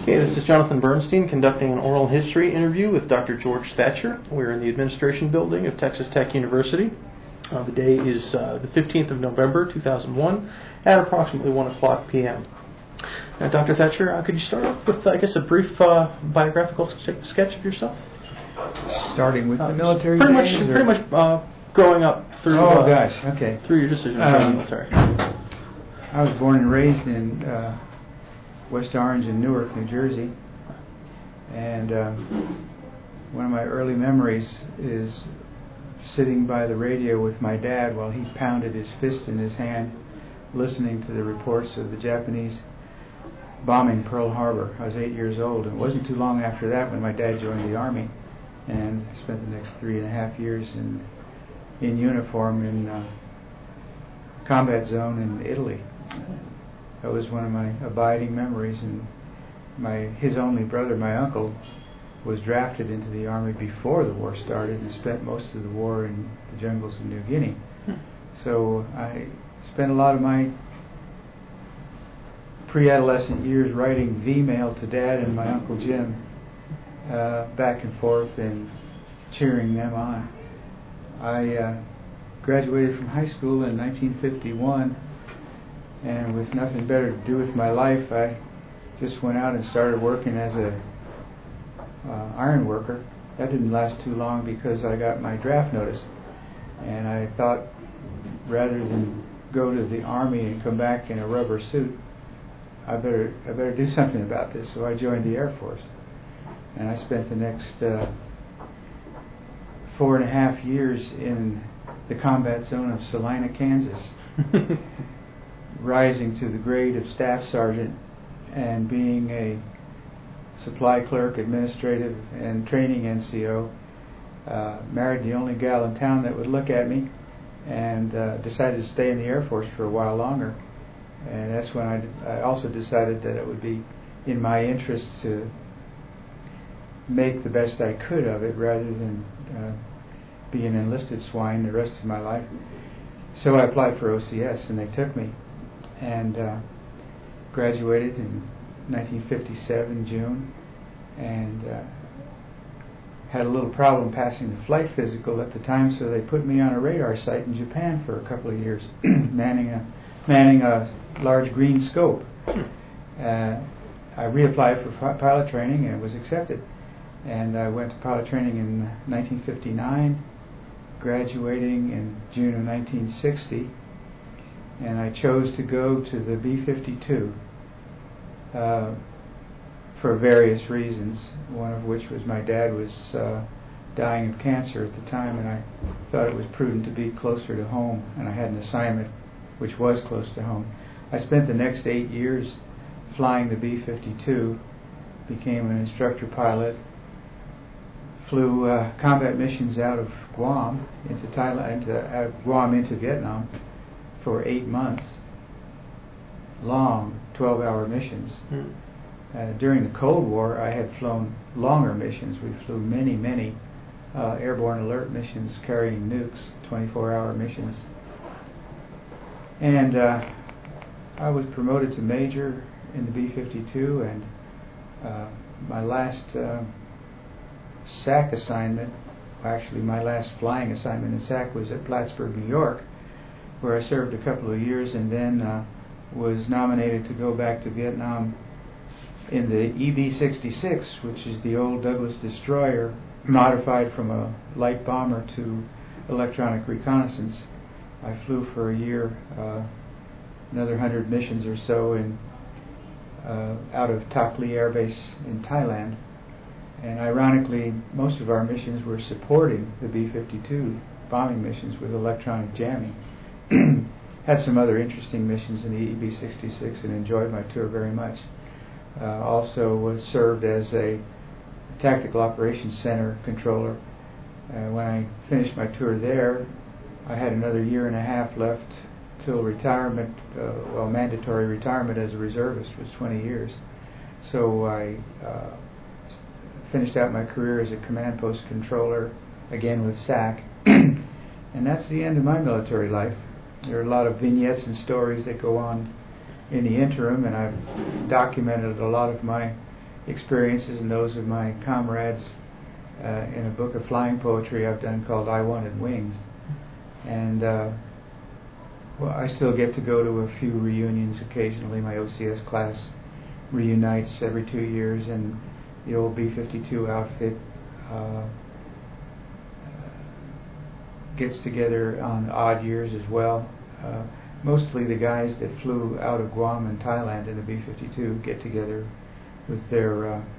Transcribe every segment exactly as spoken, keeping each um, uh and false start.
Okay, this is Jonathan Bernstein conducting an oral history interview with Doctor George Thatcher. We're in the administration building of Texas Tech University. Uh, the day is uh, the fifteenth of November, two thousand one, at approximately one o'clock p.m. Now, Doctor Thatcher, uh, could you start off with, uh, I guess, a brief uh, biographical sketch of yourself? Starting with uh, the military pretty days? Much, pretty much uh, growing up through, oh, uh, gosh, okay. through your decision to um, join the military. I was born and raised in uh, West Orange in Newark, New Jersey. And uh, one of my early memories is sitting by the radio with my dad while he pounded his fist in his hand, listening to the reports of the Japanese bombing Pearl Harbor. I was eight years old, and it wasn't too long after that when my dad joined the Army, and I spent the next three and a half years in in uniform in uh, combat zone in Italy. That was one of my abiding memories, and my his only brother, my uncle, was drafted into the Army before the war started and spent most of the war in the jungles of New Guinea. So I spent a lot of my pre-adolescent years writing V-mail to Dad and my Uncle Jim, uh, back and forth and cheering them on. I uh, graduated from high school in nineteen fifty-one, and with nothing better to do with my life, I just went out and started working as a uh, iron worker. That didn't last too long because I got my draft notice, and I thought rather than go to the Army and come back in a rubber suit, I better I better do something about this. So I joined the Air Force, and I spent the next uh, four and a half years in the combat zone of Salina, Kansas, rising to the grade of staff sergeant and being a supply clerk, administrative, and training N C O. Uh, married the only gal in town that would look at me, and uh, decided to stay in the Air Force for a while longer. And that's when I, d- I also decided that it would be in my interest to make the best I could of it rather than uh, be an enlisted swine the rest of my life. So I applied for O C S, and they took me, and uh, graduated in nineteen fifty-seven, June, and uh, had a little problem passing the flight physical at the time, so they put me on a radar site in Japan for a couple of years, manning a manning a large green scope. Uh, I reapplied for fi- pilot training and was accepted, and I went to pilot training in nineteen fifty-nine, graduating in June of nineteen sixty, and I chose to go to the B fifty-two uh, for various reasons, one of which was my dad was uh, dying of cancer at the time, and I thought it was prudent to be closer to home, and I had an assignment which was close to home. I spent the next eight years flying the B fifty-two, became an instructor pilot, flew uh, combat missions out of Guam into Thailand, into, out of Guam into Vietnam for eight months, long twelve-hour missions. Mm. Uh, during the Cold War, I had flown longer missions. We flew many, many uh, airborne alert missions carrying nukes, twenty-four-hour missions. And uh, I was promoted to major in the B fifty-two, and uh, my last uh, S A C assignment, actually my last flying assignment in S A C was at Plattsburgh, New York, where I served a couple of years and then uh, was nominated to go back to Vietnam in the E B sixty-six, which is the old Douglas destroyer modified from a light bomber to electronic reconnaissance. I flew for a year, uh, another hundred missions or so, in uh, out of Tak Lee Air Base in Thailand. And ironically, most of our missions were supporting the B fifty-two bombing missions with electronic jamming. Had some other interesting missions in the E B sixty-six and enjoyed my tour very much. Uh, also was served as a Tactical Operations Center controller. Uh, when I finished my tour there, I had another year and a half left till retirement, uh, well, mandatory retirement as a reservist was twenty years. So I uh, finished out my career as a command post controller, again with S A C. And that's the end of my military life. There are a lot of vignettes and stories that go on in the interim, and I've documented a lot of my experiences and those of my comrades uh, in a book of flying poetry I've done called I Wanted Wings. And uh, well, I still get to go to a few reunions occasionally. My O C S class reunites every two years, and the old B fifty-two outfit uh, gets together on odd years as well. Uh, mostly the guys that flew out of Guam and Thailand in the B fifty-two get together with their uh, uh,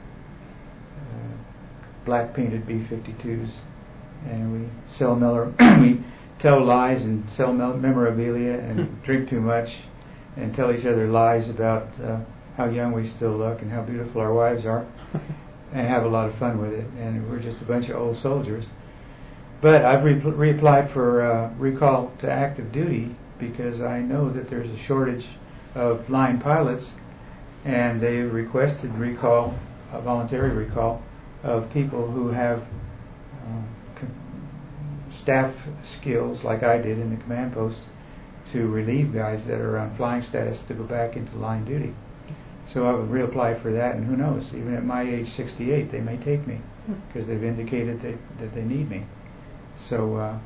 black painted B fifty-twos, and we sell Miller we tell lies and sell memorabilia and drink too much and tell each other lies about uh, how young we still look and how beautiful our wives are, and have a lot of fun with it. And we're just a bunch of old soldiers. But I've re- reapplied for uh, recall to active duty because I know that there's a shortage of line pilots, and they've requested recall, a voluntary recall, of people who have uh, com- staff skills like I did in the command post to relieve guys that are on flying status to go back into line duty. So I would reapply for that, and who knows, even at my age sixty-eight, they may take me because they've indicated that, that they need me. So uh,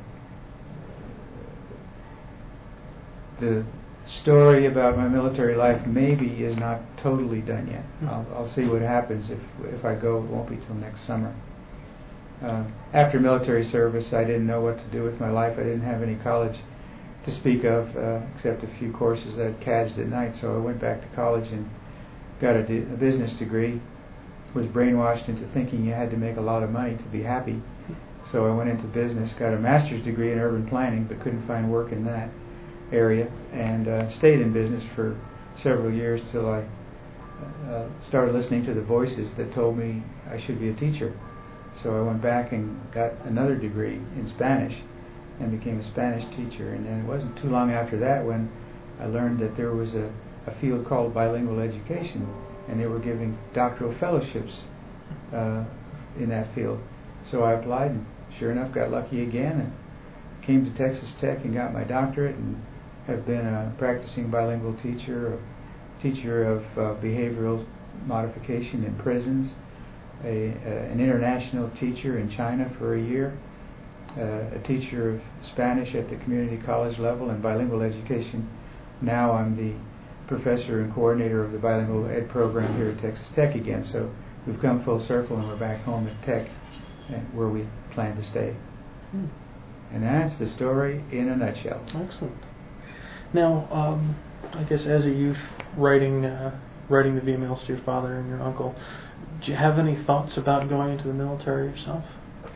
the story about my military life maybe is not totally done yet. I'll, I'll see what happens if if I go. It won't be till next summer. Uh, after military service, I didn't know what to do with my life. I didn't have any college to speak of, uh, except a few courses I'd cadged at night. So I went back to college and got a, d- a business degree. Was brainwashed into thinking you had to make a lot of money to be happy. So I went into business, got a master's degree in urban planning, but couldn't find work in that area, and uh, stayed in business for several years till I uh, started listening to the voices that told me I should be a teacher. So I went back and got another degree in Spanish and became a Spanish teacher. And then it wasn't too long after that when I learned that there was a, a field called bilingual education, and they were giving doctoral fellowships uh, in that field. So I applied, and sure enough got lucky again and came to Texas Tech and got my doctorate, and have been a practicing bilingual teacher, a teacher of uh, behavioral modification in prisons, a, uh, an international teacher in China for a year, uh, a teacher of Spanish at the community college level and bilingual education. Now I'm the professor and coordinator of the bilingual ed program here at Texas Tech again. So we've come full circle, and we're back home at Tech, where we plan to stay. Hmm. And that's the story in a nutshell. Excellent. Now, um, I guess as a youth, writing uh, writing the V mails to your father and your uncle, do you have any thoughts about going into the military yourself?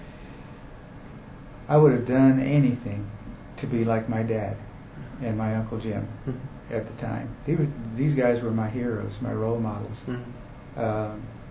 I would have done anything to be like my dad and my Uncle Jim mm-hmm. at the time. They were, these guys were my heroes, my role models. Mm-hmm. Uh,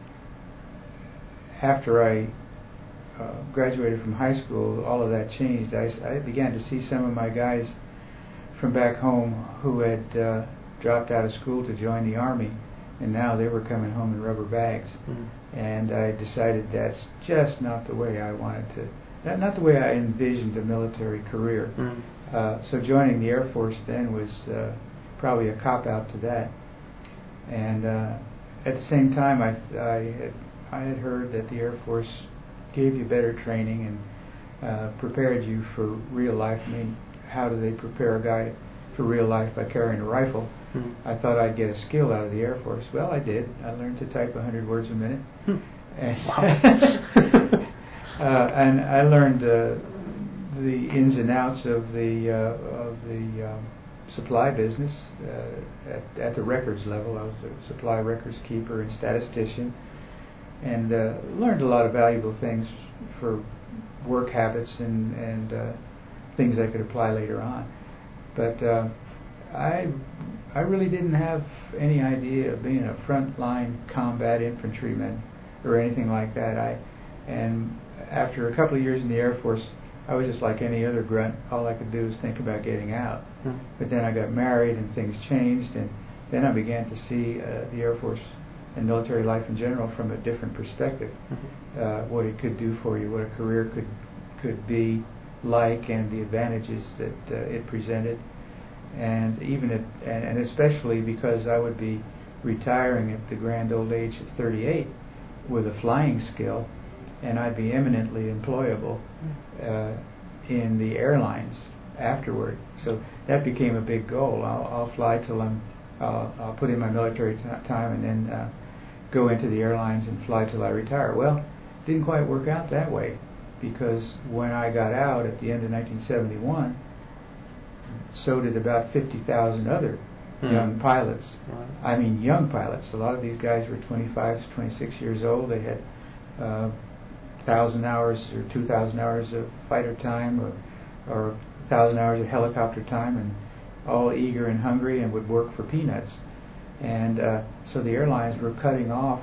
after I uh, graduated from high school, all of that changed. I, I began to see some of my guys from back home who had uh, dropped out of school to join the Army, and now they were coming home in rubber bags. Mm-hmm. And I decided that's just not the way I wanted to, not, not the way I envisioned a military career. Mm-hmm. Uh, so joining the Air Force then was uh, probably a cop-out to that. And uh, at the same time, I, I, had, I had heard that the Air Force gave you better training and uh, prepared you for real life. I mean, how do they prepare a guy for real life by carrying a rifle? Mm-hmm. I thought I'd get a skill out of the Air Force. Well, I did. I learned to type one hundred words a minute. Hmm. And, wow. uh, and I learned uh, the ins and outs of the uh, of the um, supply business uh, at, at the records level. I was a supply records keeper and statistician, and uh, learned a lot of valuable things for work habits and and uh, things I could apply later on. But uh, I I really didn't have any idea of being a frontline combat infantryman or anything like that. I and after a couple of years in the Air Force, I was just like any other grunt. All I could do was think about getting out. Hmm. But then I got married and things changed, and then I began to see uh, the Air Force and military life in general from a different perspective. Mm-hmm. Uh, what it could do for you, what a career could could be like, and the advantages that uh, it presented. And even at, and, and especially because I would be retiring at the grand old age of thirty-eight, with a flying skill, and I'd be eminently employable uh, in the airlines afterward. So that became a big goal. I'll, I'll fly till I'm, uh, I'll put in my military t- time and then uh, go into the airlines and fly till I retire. Well, it didn't quite work out that way, because when I got out at the end of nineteen seventy-one, so did about fifty thousand other mm. young pilots. Right. I mean, young pilots. A lot of these guys were twenty-five, twenty-six years old. They had uh, one thousand hours or two thousand hours of fighter time, or, or one thousand hours of helicopter time, and all eager and hungry and would work for peanuts. And uh, so the airlines were cutting off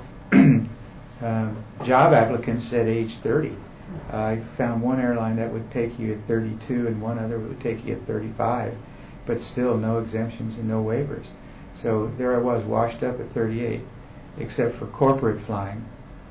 uh, job applicants at age thirty. Uh, I found one airline that would take you at thirty-two and one other would take you at thirty-five, but still no exemptions and no waivers. So there I was, washed up at thirty-eight, except for corporate flying.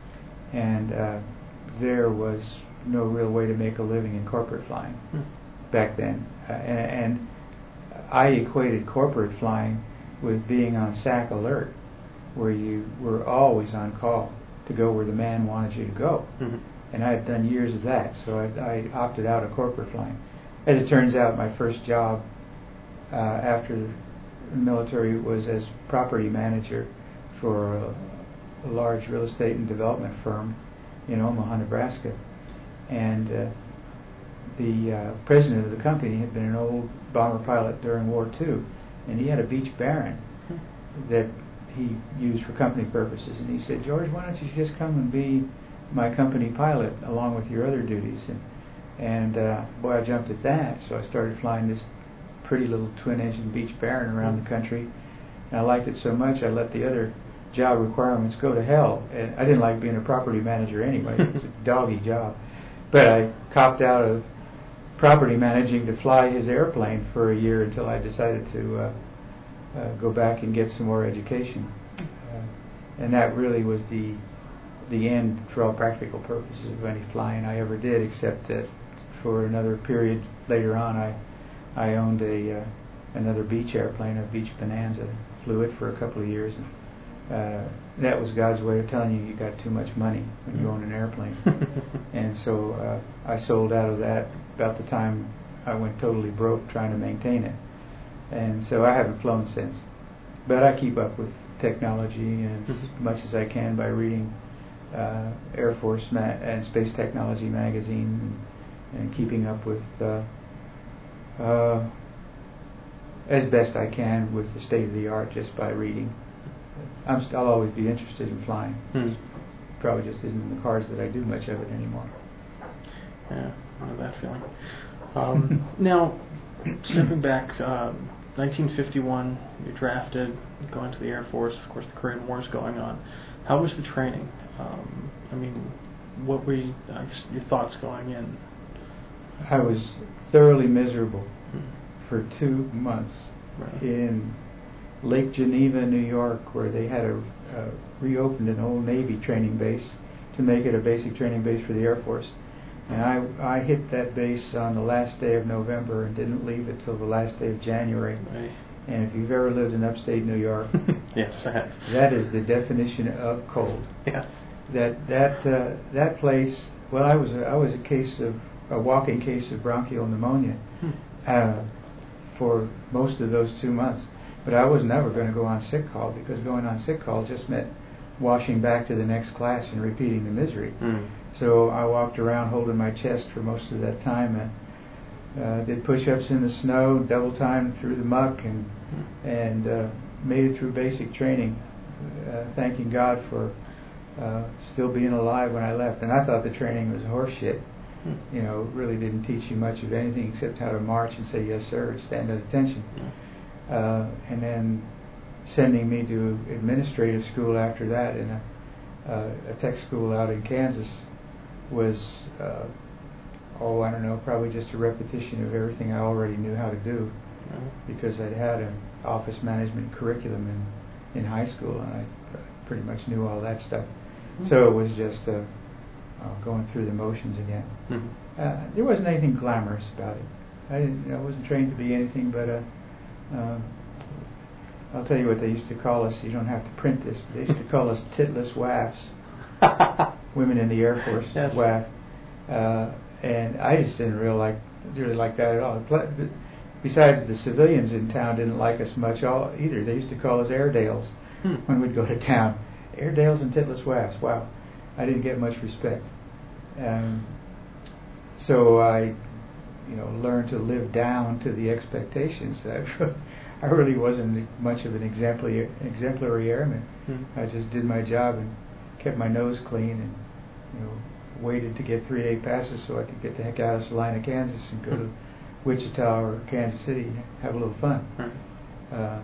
And uh, there was no real way to make a living in corporate flying hmm. back then. Uh, and, and I equated corporate flying with being on S A C alert, where you were always on call to go where the man wanted you to go. Mm-hmm. And I had done years of that, so I, I opted out of corporate flying. As it turns out, my first job uh, after the military was as property manager for a, a large real estate and development firm in Omaha, Nebraska. And uh, the uh, president of the company had been an old bomber pilot during War Two, and he had a Beech Baron that he used for company purposes. And he said, "George, why don't you just come and be my company pilot along with your other duties?" And, and uh, boy, I jumped at that. So I started flying this pretty little twin-engine Beech Baron around the country, and I liked it so much I let the other job requirements go to hell. And I didn't like being a property manager anyway. It's a doggy job. But I copped out of property managing to fly his airplane for a year until I decided to uh, uh, go back and get some more education. Uh, and that really was the the end, for all practical purposes, of any flying I ever did, except that for another period later on I I owned a uh, another Beech airplane, a Beech Bonanza, flew it for a couple of years, and uh, that was God's way of telling you you got too much money when you own an airplane. And so uh, I sold out of that about the time I went totally broke trying to maintain it, and so I haven't flown since. But I keep up with technology and as much as I can by reading Uh, Air Force ma- and Space Technology magazine, and, and keeping up with uh, uh, as best I can with the state of the art just by reading. I'm st- I'll always be interested in flying. Hmm. Probably just isn't in the cards that I do much of it anymore. Yeah, I know that feeling. Um, now, stepping back, um, nineteen fifty-one, you're drafted, you go into the Air Force. Of course, the Korean War is going on. How was the training? Um, I mean, what were you, uh, your thoughts going in? I was thoroughly miserable hmm. for two months right. in Lake Geneva, New York, where they had a, uh, reopened an old Navy training base to make it a basic training base for the Air Force. And I, I hit that base on the last day of November and didn't leave it till the last day of January. Right. And if you've ever lived in upstate New York, yes, I have. That is the definition of cold. Yes. That that uh, that place. Well, I was a, I was a case of a walking case of bronchial pneumonia hmm. uh, for most of those two months. But I was never going to go on sick call, because going on sick call just meant washing back to the next class and repeating the misery. Hmm. So I walked around holding my chest for most of that time, and uh, did push-ups in the snow, double time through the muck, and and uh, made it through basic training, uh, thanking God for uh, still being alive when I left. And I thought the training was horseshit. Hmm. You know, really didn't teach you much of anything except how to march and say yes sir and stand at attention. Hmm. Uh, and then sending me to administrative school after that in a, uh, a tech school out in Kansas was, uh, oh, I don't know, probably just a repetition of everything I already knew how to do, hmm. because I'd had an office management curriculum in, in high school, and I pretty much knew all that stuff. Hmm. So it was just uh, uh, going through the motions again. Hmm. Uh, there wasn't anything glamorous about it. I didn't. I wasn't trained to be anything but a. Uh, I'll tell you what they used to call us. You don't have to print this, but they used to call us titless waffs. Women in the Air Force, Yes. W A F. Uh, and I just didn't really like, really like that at all. Besides, the civilians in town didn't like us much all either. They used to call us Airedales Hmm. when we'd go to town. Airedales and titless W A Fs. Wow. I didn't get much respect. Um, so I, you know, learned to live down to the expectations. That I really wasn't much of an exemplary, exemplary airman. Hmm. I just did my job and kept my nose clean and, you know, waited to get three-day passes so I could get the heck out of Salina, Kansas, and go to Wichita or Kansas City and have a little fun. Right. Uh,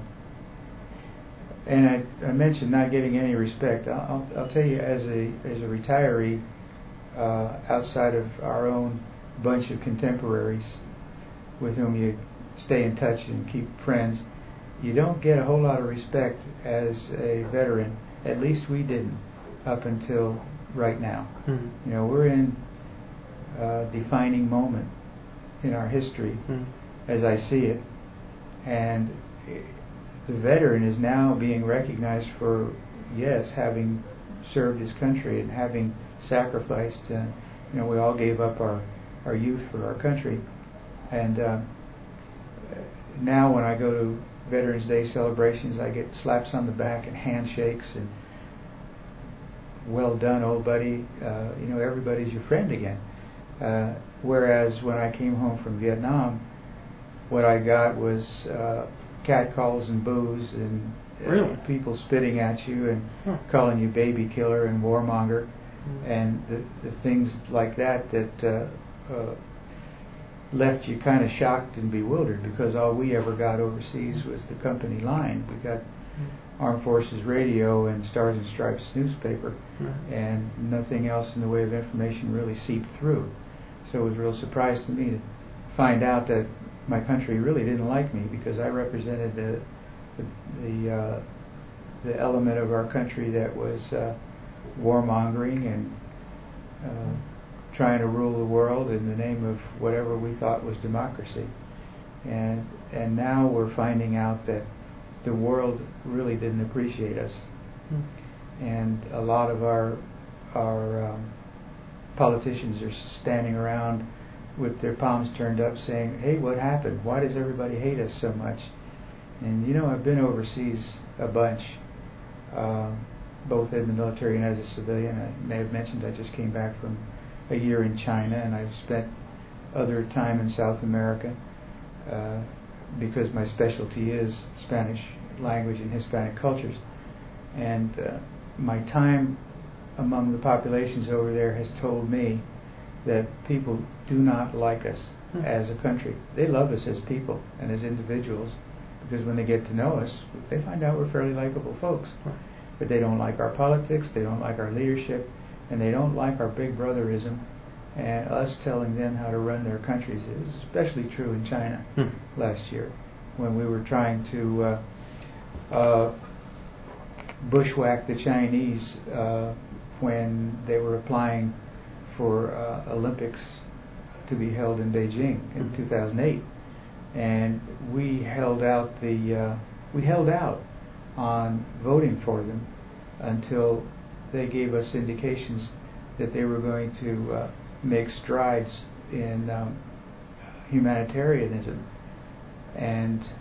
and I, I mentioned not getting any respect. I'll, I'll, I'll tell you, as a as a retiree, uh, outside of our own bunch of contemporaries with whom you stay in touch and keep friends, you don't get a whole lot of respect as a veteran. At least we didn't up until right now. Mm-hmm. You know, we're in a defining moment in our history, mm-hmm. as I see it, and the veteran is now being recognized for, yes, having served his country and having sacrificed. Uh, you know, we all gave up our, our youth for our country, and uh, now when I go to Veterans Day celebrations, I get slaps on the back and handshakes and well done, old buddy. Uh, you know, everybody's your friend again. Uh, whereas when I came home from Vietnam, what I got was uh, catcalls and boos and uh, really? people spitting at you and huh. calling you baby killer and warmonger, mm-hmm. and the, the things like that that uh, uh, left you kind of shocked and bewildered, because all we ever got overseas was the company line. We got mm-hmm. Armed Forces Radio and Stars and Stripes newspaper, mm-hmm. and nothing else in the way of information really seeped through. So it was a real surprise to me to find out that my country really didn't like me, because I represented the the the, uh, the element of our country that was uh, warmongering and uh, trying to rule the world in the name of whatever we thought was democracy. And and now we're finding out that the world really didn't appreciate us, mm-hmm. and a lot of our our um, politicians are standing around with their palms turned up saying, hey, what happened? Why does everybody hate us so much? And you know, I've been overseas a bunch, uh, both in the military and as a civilian. I may have mentioned I just came back from a year in China, and I've spent other time in South America, uh, because my specialty is Spanish language and Hispanic cultures. And uh, my time among the populations over there has told me that people do not like us hmm. as a country. They love us as people and as individuals, because when they get to know us, they find out we're fairly likable folks. Hmm. But they don't like our politics, they don't like our leadership, and they don't like our big brotherism and us telling them how to run their countries. It was especially true in China hmm. last year, when we were trying to uh, uh, bushwhack the Chinese uh, when they were applying for uh, Olympics to be held in Beijing in mm-hmm. two thousand eight, and we held out the uh, we held out on voting for them until they gave us indications that they were going to uh, make strides in um, humanitarianism, and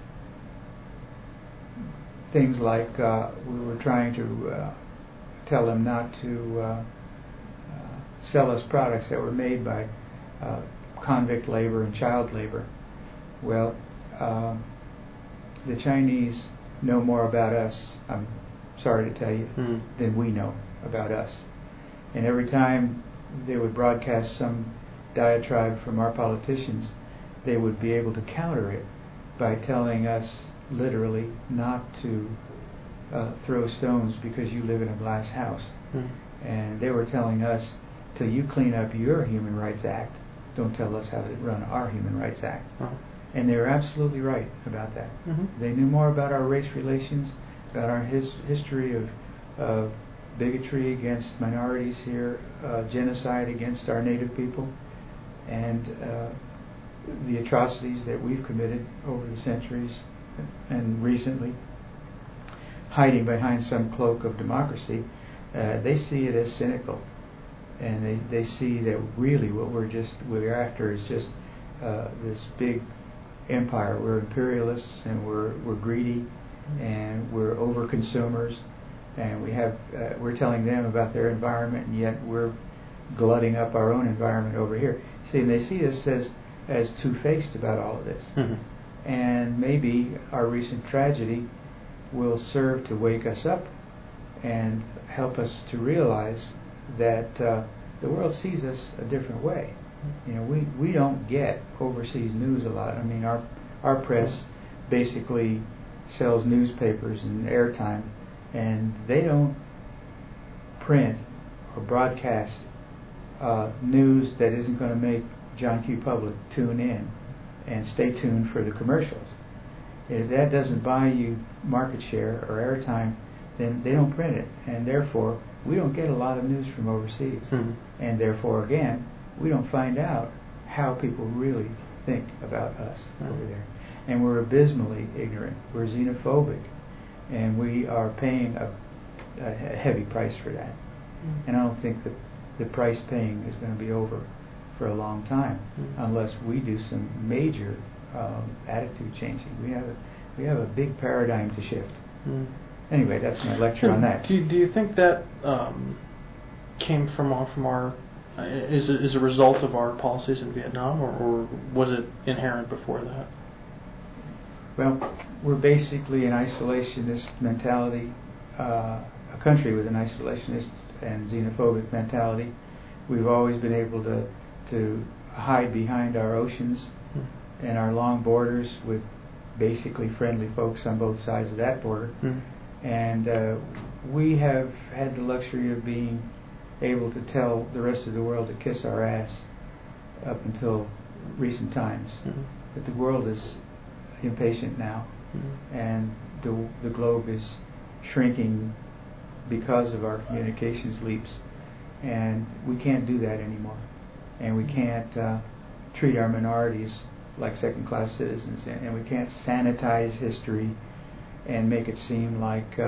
things like uh, we were trying to uh, tell them not to uh, sell us products that were made by uh, convict labor and child labor. Well, um, the Chinese know more about us, I'm sorry to tell you, mm. than we know about us. And every time they would broadcast some diatribe from our politicians, they would be able to counter it by telling us literally not to uh, throw stones because you live in a glass house. Mm. And they were telling us, till you clean up your Human Rights Act, don't tell us how to run our Human Rights Act. Uh-huh. And they were absolutely right about that. Mm-hmm. They knew more about our race relations, about our his, history of uh, bigotry against minorities here, uh, genocide against our native people, and uh, the atrocities that we've committed over the centuries and recently, hiding behind some cloak of democracy. uh, they see it as cynical, and they they see that really what we're just we're after is just uh, this big empire. We're imperialists, and we're we're greedy, and we're over consumers, and we have uh, we're telling them about their environment, and yet we're glutting up our own environment over here. See, and they see us as as two-faced about all of this. Mm-hmm. And maybe our recent tragedy will serve to wake us up and help us to realize that uh, the world sees us a different way. You know, we, we don't get overseas news a lot. I mean, our our press basically sells newspapers and airtime, and they don't print or broadcast uh, news that isn't going to make John Q. Public tune in and stay tuned for the commercials. If that doesn't buy you market share or airtime, then they don't print it, and therefore we don't get a lot of news from overseas. Mm-hmm. And therefore, again, we don't find out how people really think about us mm-hmm. over there. And we're abysmally ignorant. We're xenophobic, and we are paying a, a heavy price for that. Mm-hmm. And I don't think that the price paying is going to be over for a long time mm-hmm. unless we do some major um, attitude changing. We have a, we have a big paradigm to shift. Mm-hmm. Anyway, that's my lecture on that. Do you, do you think that um, came from our, from our uh, is is a result of our policies in Vietnam, or, or was it inherent before that? Well, we're basically an isolationist mentality, uh, a country with an isolationist and xenophobic mentality. We've always been able to to hide behind our oceans mm. and our long borders with basically friendly folks on both sides of that border. Mm. And uh, we have had the luxury of being able to tell the rest of the world to kiss our ass up until recent times. Mm-hmm. But the world is impatient now, mm-hmm. and the the globe is shrinking because of our communications leaps, and we can't do that anymore. And we can't uh, treat our minorities like second-class citizens, and, and we can't sanitize history and make it seem like, uh,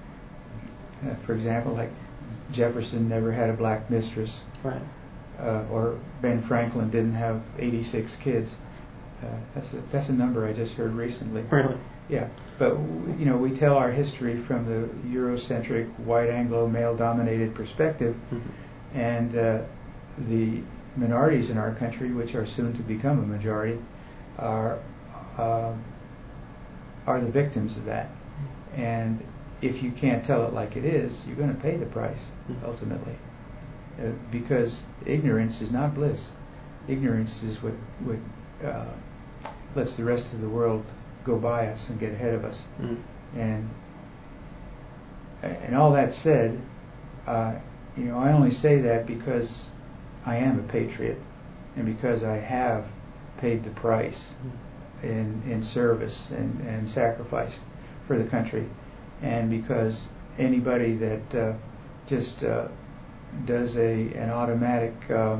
uh, for example, like Jefferson never had a black mistress, right? Uh, or Ben Franklin didn't have eighty-six kids. Uh, that's a, that's a number I just heard recently. Really? Yeah. But w- you know, we tell our history from the Eurocentric, white Anglo, male-dominated perspective, mm-hmm. and uh, the minorities in our country, which are soon to become a majority, are uh, are the victims of that. And if you can't tell it like it is, you're going to pay the price, mm-hmm. ultimately. Uh, because ignorance is not bliss. Ignorance is what, what uh, lets the rest of the world go by us and get ahead of us. Mm-hmm. And and all that said, uh, you know, I only say that because I am a patriot, and because I have paid the price mm-hmm. in in service and, and sacrifice for the country, and because anybody that uh, just uh, does a an automatic uh,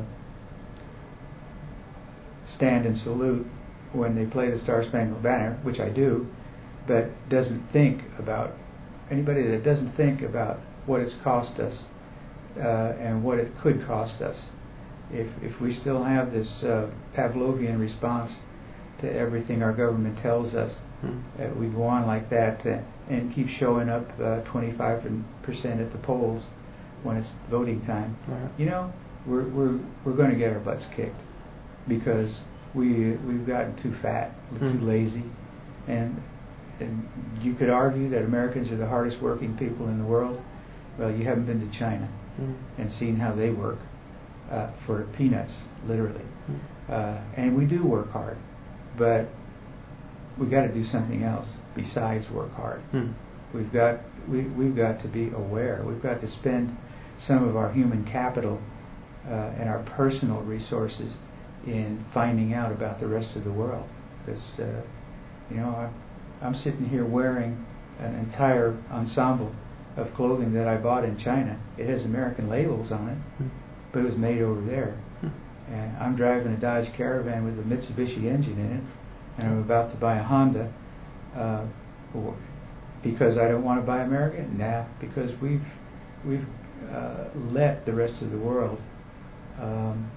stand and salute when they play the Star Spangled Banner, which I do, but doesn't think about anybody that doesn't think about what it's cost us uh, and what it could cost us. If if we still have this uh, Pavlovian response to everything our government tells us, hmm. uh, we go on like that uh, and keep showing up uh, twenty-five percent at the polls when it's voting time. Right. You know, we're we're we're going to get our butts kicked because we we've gotten too fat, hmm. too lazy, and and you could argue that Americans are the hardest working people in the world. Well, you haven't been to China hmm. and seen how they work uh, for peanuts, literally. Hmm. Uh, and we do work hard, but we got to do something else besides work hard. Hmm. We've got we we've got to be aware. We've got to spend some of our human capital uh, and our personal resources in finding out about the rest of the world. Because uh, you know, I'm, I'm sitting here wearing an entire ensemble of clothing that I bought in China. It has American labels on it, hmm. but it was made over there. Hmm. And I'm driving a Dodge Caravan with a Mitsubishi engine in it, and I'm about to buy a Honda. Uh, because I don't want to buy American? Nah, because we've we've uh, let the rest of the world um,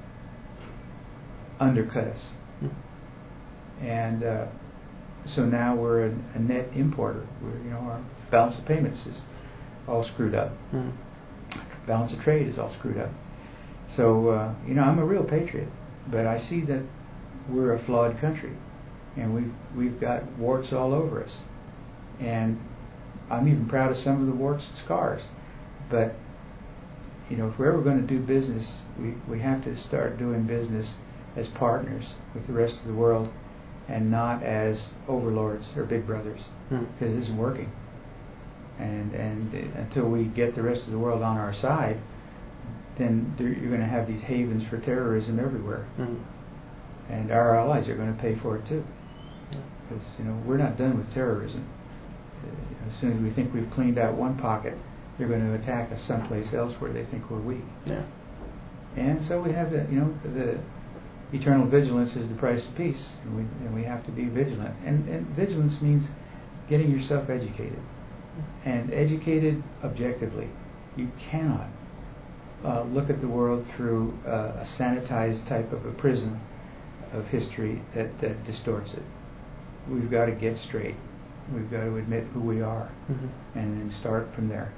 undercut us. Mm. And uh, so now we're a, a net importer. We're, you know, our balance of payments is all screwed up. Mm. Balance of trade is all screwed up. So, uh, you know, I'm a real patriot, but I see that we're a flawed country, and we've, we've got warts all over us. And I'm even proud of some of the warts and scars. But, you know, if we're ever going to do business, we, we have to start doing business as partners with the rest of the world and not as overlords or big brothers, Mm. because it isn't working. And, and uh, until we get the rest of the world on our side, then there, you're going to have these havens for terrorism everywhere. Mm. And our allies are going to pay for it too. Yeah. Because, you know, we're not done with terrorism. Uh, as soon as we think we've cleaned out one pocket, they're going to attack us someplace else where they think we're weak. Yeah. And so we have the, you know, the eternal vigilance is the price of peace, and we, and we have to be vigilant. And, and vigilance means getting yourself educated, and educated objectively. You cannot uh, look at the world through uh, a sanitized type of a prism of history that, that distorts it. We've got to get straight. We've got to admit who we are, Mm-hmm. and then start from there.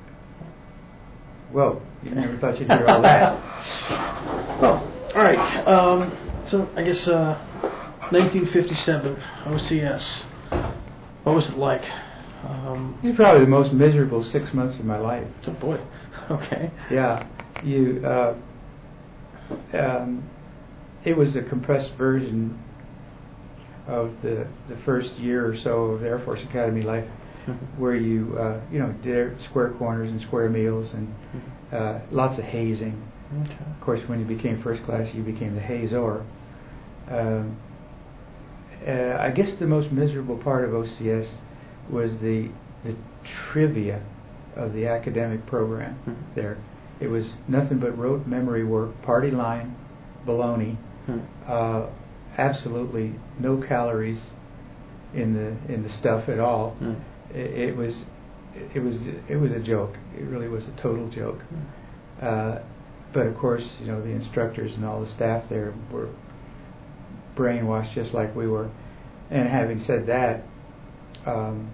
Whoa, you never thought you'd hear all that. Well, all right. Um, so I guess uh, nineteen fifty-seven, O C S. What was it like? Um, It's probably the most miserable six months of my life. oh boy. Okay. Yeah, you. Uh, um, it was a compressed version of the the first year or so of Air Force Academy life, Mm-hmm. where you uh, you know did square corners and square meals and uh, lots of hazing. Okay. Of course, when you became first class, you became the hazor. Um, uh, I guess the most miserable part of O C S was the the trivia of the academic program. Mhm. There, it was nothing but rote memory work, party line, baloney, Hmm. uh, absolutely no calories in the in the stuff at all. Hmm. It, it was it was it was a joke. It really was a total joke. Uh, but of course, you know, the instructors and all the staff there were brainwashed just like we were. And having said that, um,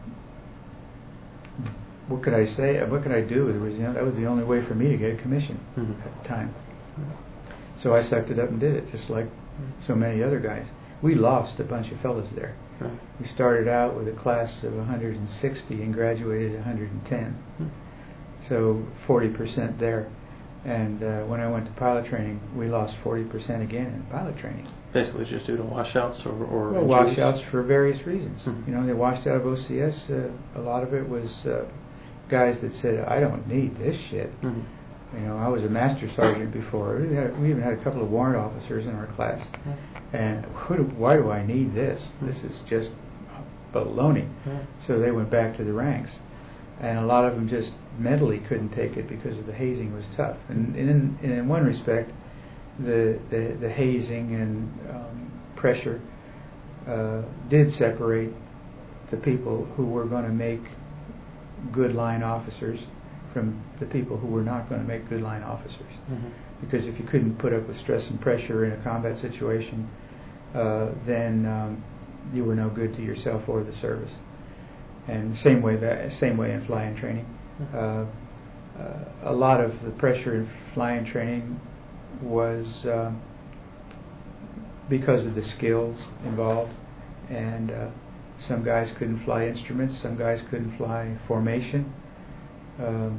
what could I say? What could I do? It was, you know, that was the only way for me to get a commission Mhm. at the time. So I sucked it up and did it, just like so many other guys. We lost a bunch of fellas there. Right. We started out with a class of one hundred sixty and graduated one hundred ten. Hmm. So forty percent there. And uh, when I went to pilot training, we lost forty percent again in pilot training. Basically, just due to washouts or, or Well, injuries? washouts for various reasons. Mhm. You know, they washed out of O C S. Uh, a lot of it was uh, guys that said, "I don't need this shit." Mhm. You know, I was a master sergeant before. We, had, we even had a couple of warrant officers in our class. And who do, why do I need this? This is just baloney. Yeah. So they went back to the ranks. And a lot of them just mentally couldn't take it because of the hazing was tough. And, and, in, and in one respect, the, the, the hazing and um, pressure uh, did separate the people who were going to make good line officers from the people who were not going to make good line officers. Mhm. Because if you couldn't put up with stress and pressure in a combat situation, uh, then um, you were no good to yourself or the service. And same way that same way in flying training. Uh, uh, a lot of the pressure in flying training was uh, because of the skills involved, and uh, some guys couldn't fly instruments, some guys couldn't fly formation. Um,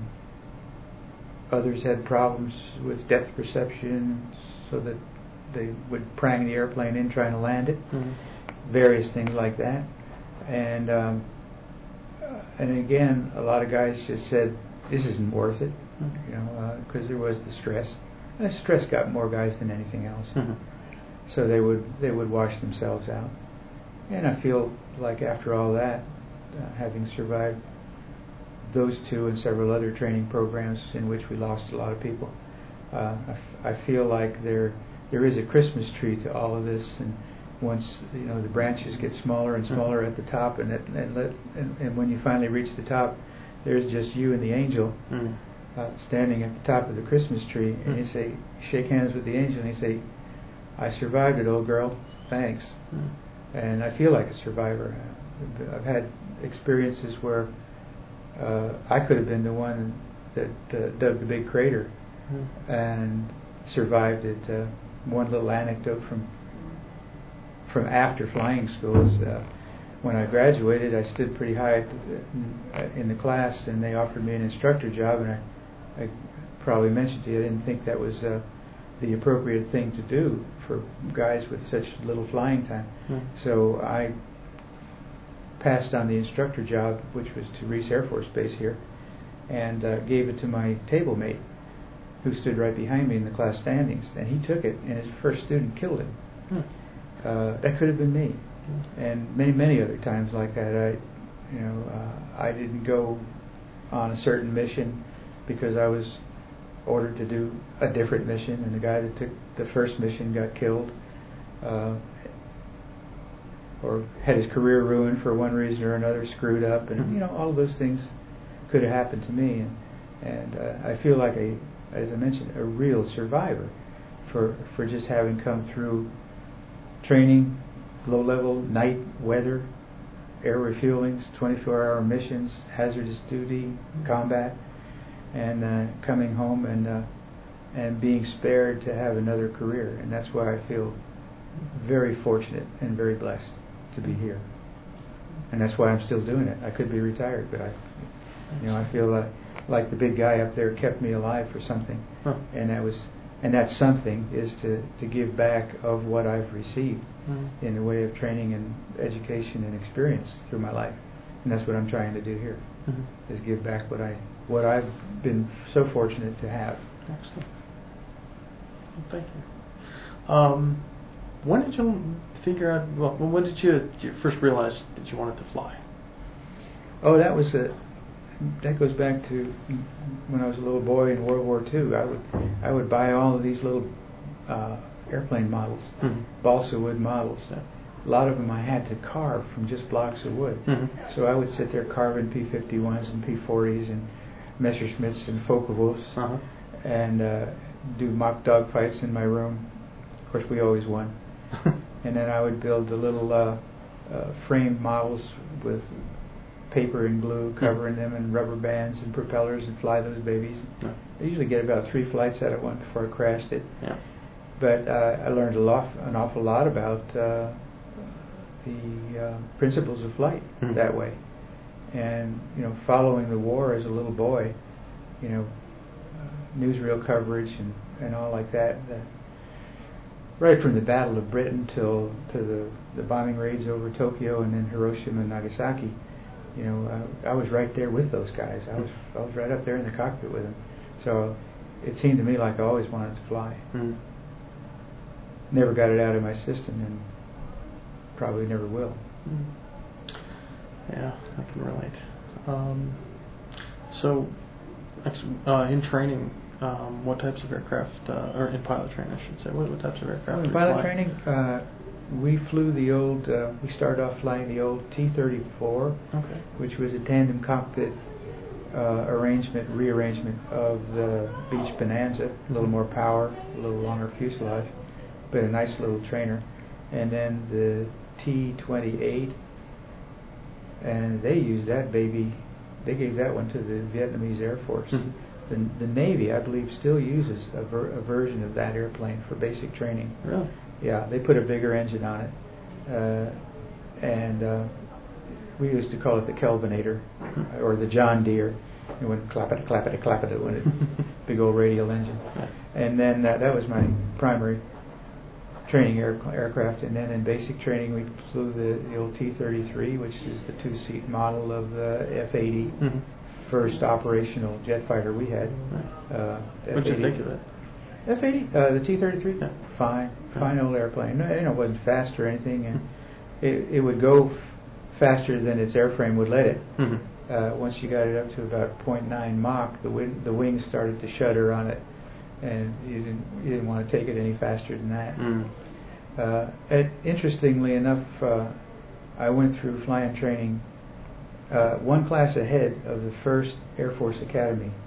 others had problems with depth perception, so that they would prang the airplane in trying to land it. Mhm. Various things like that. And um, and again, a lot of guys just said, "This isn't worth it," Mhm. you know, because uh, there was the stress. And stress got more guys than anything else. Mhm. So they would they would wash themselves out. And I feel like after all that, uh, having survived those two and several other training programs in which we lost a lot of people, uh, I, f- I feel like there there is a Christmas tree to all of this. And once you know the branches get smaller and smaller at the top, and it, and, let, and and when you finally reach the top, there's just you and the angel. Mhm. uh, standing at the top of the Christmas tree, and Mm. you say, shake hands with the angel, and you say, I survived it, old girl, thanks. Mm. And I feel like a survivor. I've had experiences where uh, I could have been the one that uh, dug the big crater Mm. and survived it. Uh, one little anecdote from from after flying schools. Uh, when I graduated, I stood pretty high in the class, and they offered me an instructor job, and I, I probably mentioned to you, I didn't think that was uh, the appropriate thing to do for guys with such little flying time. Mm. So I passed on the instructor job, which was to Reese Air Force Base here, and uh, gave it to my table mate, who stood right behind me in the class standings, and he took it, and his first student killed him. Mm. Uh, that could have been me, and many, many other times like that. I, you know, uh, I didn't go on a certain mission because I was ordered to do a different mission, and the guy that took the first mission got killed, uh, or had his career ruined for one reason or another, screwed up, and you know, all of those things could have happened to me, and, and uh, I feel like a, as I mentioned, a real survivor for for just having come through training, low-level night weather, air refuelings, twenty-four hour missions, hazardous duty, combat, and uh, coming home and uh, and being spared to have another career. And that's why I feel very fortunate and very blessed to be here. And that's why I'm still doing it. I could be retired, but I, you know, I feel like, like the big guy up there kept me alive for something, Huh. and that was. And that something is to, to give back of what I've received Mm. in the way of training and education and experience through my life. And that's what I'm trying to do here, Mhm. is give back what, I, what I've been so fortunate to have. Excellent. Well, thank you. Um, when did you figure out, well, when did you, you first realize that you wanted to fly? Oh, that was a, that goes back to when I was a little boy in World War Two. I would I would buy all of these little uh, airplane models, Mhm. balsa wood models. Yeah. A lot of them I had to carve from just blocks of wood. Mhm. So I would sit there carving P fifty-ones and P forties and Messerschmitts and Focke-Wulfs, Uh-huh. and uh, do mock dog fights in my room. Of course, we always won. And then I would build the little uh, uh, framed models with paper and glue covering them, and rubber bands and propellers, and fly those babies. Yeah. I usually get about three flights out of one before I crashed it. Yeah. But uh, I learned a lot, an awful lot about uh, the uh, principles of flight Mhm. that way. And you know, following the war as a little boy, you know, uh, newsreel coverage and, and all like that. Uh, right from the Battle of Britain till to the, the bombing raids over Tokyo and then Hiroshima and Nagasaki, you know, I, I was right there with those guys. I was I was right up there in the cockpit with them. So it seemed to me like I always wanted to fly. Mhm. Never got it out of my system, and probably never will. Mhm. Yeah, I can relate. Um, so, actually, uh, in training, um, what types of aircraft, uh, or in pilot training, I should say, what, what types of aircraft? Well, were in you pilot flying? training, uh, we flew the old. Uh, we started off flying the old T thirty-four, Okay. which was a tandem cockpit uh, arrangement, rearrangement of the Beech Bonanza. A little more power, a little longer fuselage, but a nice little trainer. And then the T twenty-eight, and they used that baby. They gave that one to the Vietnamese Air Force. Mhm. The, the Navy, I believe, still uses a, ver- a version of that airplane for basic training. Really? Yeah, they put a bigger engine on it, uh, and uh, we used to call it the Kelvinator, Mhm. or the John Deere. It went clappity clappity clappity when it big old radial engine. Yeah. And then uh, that was my primary training air, aircraft. And then in basic training, we flew the, the old T thirty-three, which is the two-seat model of the F eighty, Mhm. first operational jet fighter we had. Right. Uh, What did you think of it? F eighty, uh, the T thirty-three, Yeah. fine, Yeah. fine old airplane. No, you know, it wasn't fast or anything, and it, it would go f- faster than its airframe would let it. Mhm. Uh, once you got it up to about zero point nine Mach, the wing, the wings started to shudder on it, and you didn't you didn't want to take it any faster than that. Mm. Uh, and interestingly enough, uh, I went through flying training uh, one class ahead of the first Air Force Academy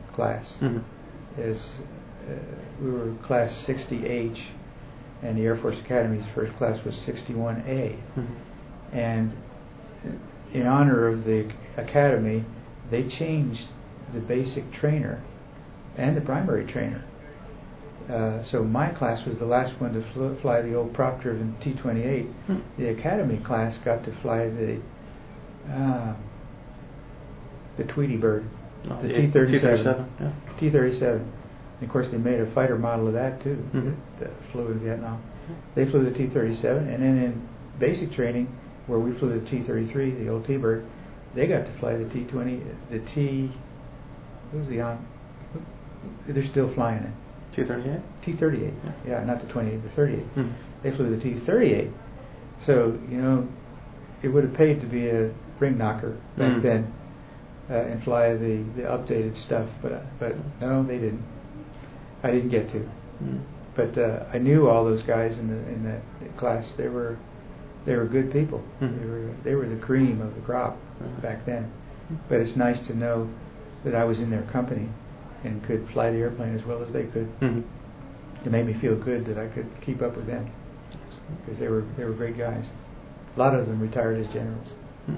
class. Mm-hmm. Is uh, we were class sixty H, and the Air Force Academy's first class was sixty-one A. Mm-hmm. And in honor of the academy, they changed the basic trainer and the primary trainer. Uh, so my class was the last one to fl- fly the old prop-driven T twenty-eight. Hmm. The academy class got to fly the uh, the Tweety Bird, oh, the the T thirty-seven. Yeah. T thirty-seven. And of course, they made a fighter model of that too. Mm-hmm. That flew in Vietnam. They flew the T thirty-seven, and then in basic training, where we flew the T thirty-three, the old T-Bird, they got to fly the T twenty, the T. What was the on? They're still flying it. T thirty-eight? T thirty-eight. Yeah. yeah, not the twenty-eight, the thirty-eight. Mm-hmm. They flew the T thirty-eight. So, you know, it would have paid to be a ring knocker back mm-hmm. then uh, and fly the, the updated stuff, but uh, but no, they didn't. I didn't get to. Mm-hmm. But uh, I knew all those guys in the in that class. They were they were good people. Mm-hmm. They were they were the cream of the crop mm-hmm. back then. But it's nice to know that I was in their company and could fly the airplane as well as they could. Mm-hmm. It made me feel good that I could keep up with them because they were they were great guys. A lot of them retired as generals.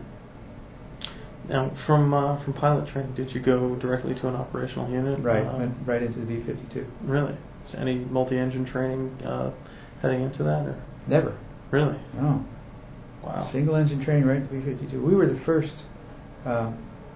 Now, from uh, from pilot training, did you go directly to an operational unit? Right, uh, went right into the B fifty-two. Really? Is any multi-engine training uh, heading into that? Or? Never. Really? No. Wow. Single engine training right into B fifty-two. We were the first uh,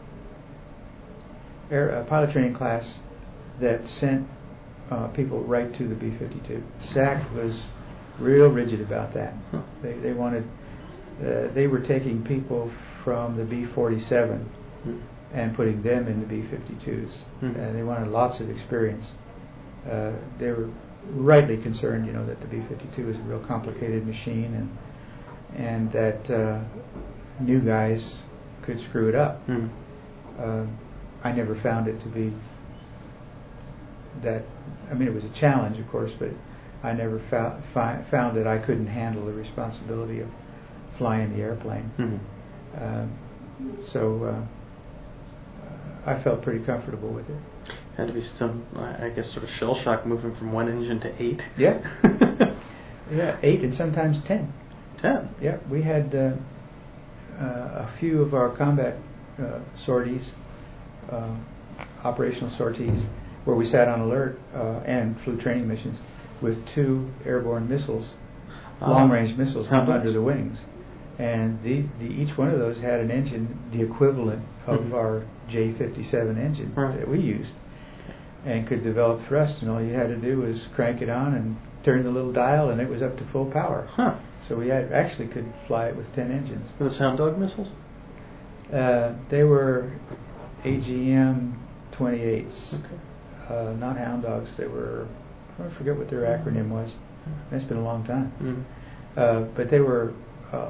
air uh, pilot training class that sent uh, people right to the B fifty-two. S A C was real rigid about that. Huh. They they wanted uh, they were taking people from the B forty-seven hmm. and putting them in the B fifty-twos. Hmm. Uh, they wanted lots of experience. Uh, they were rightly concerned, you know, that the B fifty-two is a real complicated machine and and that uh, new guys could screw it up. Hmm. Uh, I never found it to be that. I mean, it was a challenge, of course, but I never fou- fi- found that I couldn't handle the responsibility of flying the airplane. Mm-hmm. Uh, so uh, I felt pretty comfortable with it. Had to be some, I guess, sort of shell shock moving from one engine to eight. Yeah, yeah, eight and sometimes ten. Ten. Yeah, we had uh, uh, a few of our combat uh, sorties, uh, operational sorties, where we sat on alert uh, and flew training missions with two airborne missiles, um, long-range missiles, hung under the wings. And the, the each one of those had an engine, the equivalent of mm-hmm. our J fifty-seven engine right. that we used, and could develop thrust. And all you had to do was crank it on and turn the little dial, and it was up to full power. Huh. So we had, actually could fly it with ten engines. Were those Hound Dog missiles? Uh, they were A G M twenty-eights. Okay. Uh, not Hound Dogs. They were, I forget what their acronym was. It's been a long time. Mm-hmm. Uh, but they were uh,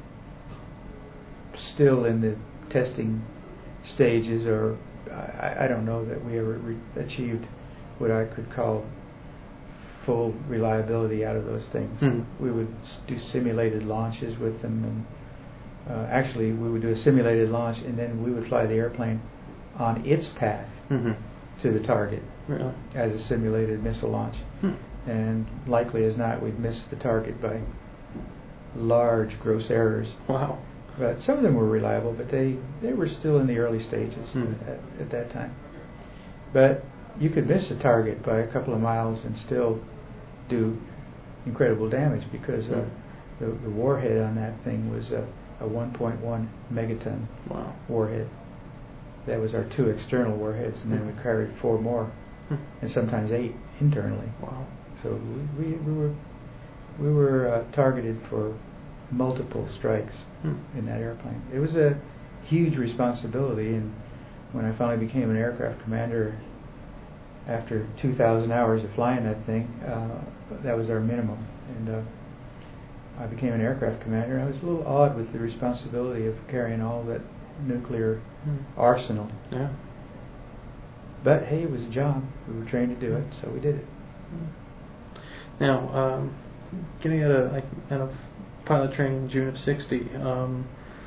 still in the testing stages, or I, I don't know that we ever re- achieved what I could call full reliability out of those things. Mm-hmm. We would s- do simulated launches with them, and uh, actually we would do a simulated launch, and then we would fly the airplane on its path mm-hmm. to the target really? as a simulated missile launch. Hmm. And likely as not, we'd miss the target by large gross errors. Wow. But some of them were reliable, but they, they were still in the early stages hmm. at, at that time. But you could miss a target by a couple of miles and still do incredible damage, because uh, hmm. the, the warhead on that thing was a, a one point one megaton wow. warhead. That was our two external warheads, and then hmm. we carried four more, hmm. and sometimes eight internally. Wow. So we, we, we were we were uh, targeted for multiple strikes hmm. in that airplane. It was a huge responsibility, and when I finally became an aircraft commander, after two thousand hours of flying that thing, uh, that was our minimum. And uh, I became an aircraft commander. I was a little awed with the responsibility of carrying all that nuclear hmm. arsenal. Yeah. But hey, it was a job. We were trained to do it, so we did it. Now, um, getting out of, like, out of pilot training in June of sixty, um,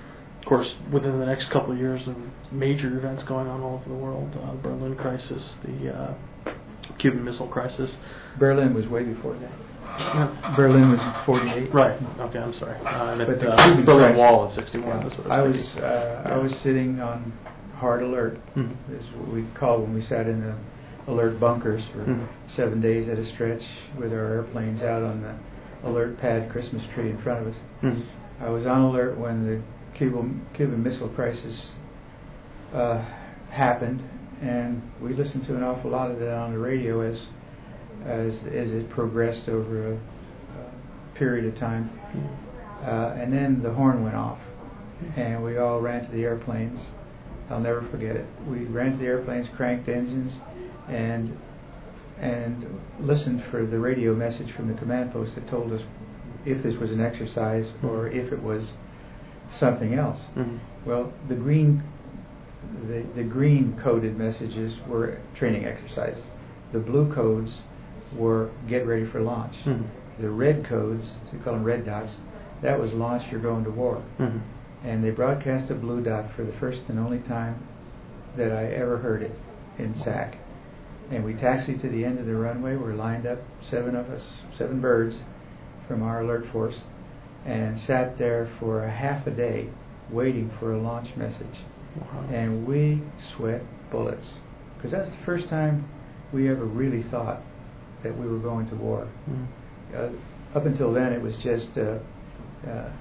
course, within the next couple of years, of major events going on all over the world, uh, the Berlin crisis, the uh, Cuban Missile Crisis. Berlin was way before that. Yeah. Berlin was in forty-eight. Right. Okay, I'm sorry. Uh, and But it, the uh, Cuban Berlin crisis- Wall in sixty-one. Yeah. That's what I I was was thinking. uh, I was sitting on hard alert. Mhm. Is what we called when we sat in the alert bunkers for Mhm. seven days at a stretch with our airplanes out on the alert pad Christmas tree in front of us. Mhm. I was on alert when the Cuban Cuban Missile Crisis uh, happened, and we listened to an awful lot of that on the radio as as as it progressed over a, a period of time. Uh, and then the horn went off, and we all ran to the airplanes. I'll never forget it. We ran to the airplanes, cranked engines, and and listened for the radio message from the command post that told us if this was an exercise or if it was something else. Mm-hmm. Well, the green the the green coded messages were training exercises. The blue codes were get ready for launch. Mm-hmm. The red codes, we call them red dots, that was launch, you're going to war. Mm-hmm. And they broadcast a blue dot for the first and only time that I ever heard it in S A C. And we taxied to the end of the runway. We're lined up, seven of us, seven birds from our alert force, and sat there for a half a day waiting for a launch message. Wow. And we sweat bullets, because that's the first time we ever really thought that we were going to war. Mm-hmm. Uh, up until then, it was just uh, uh,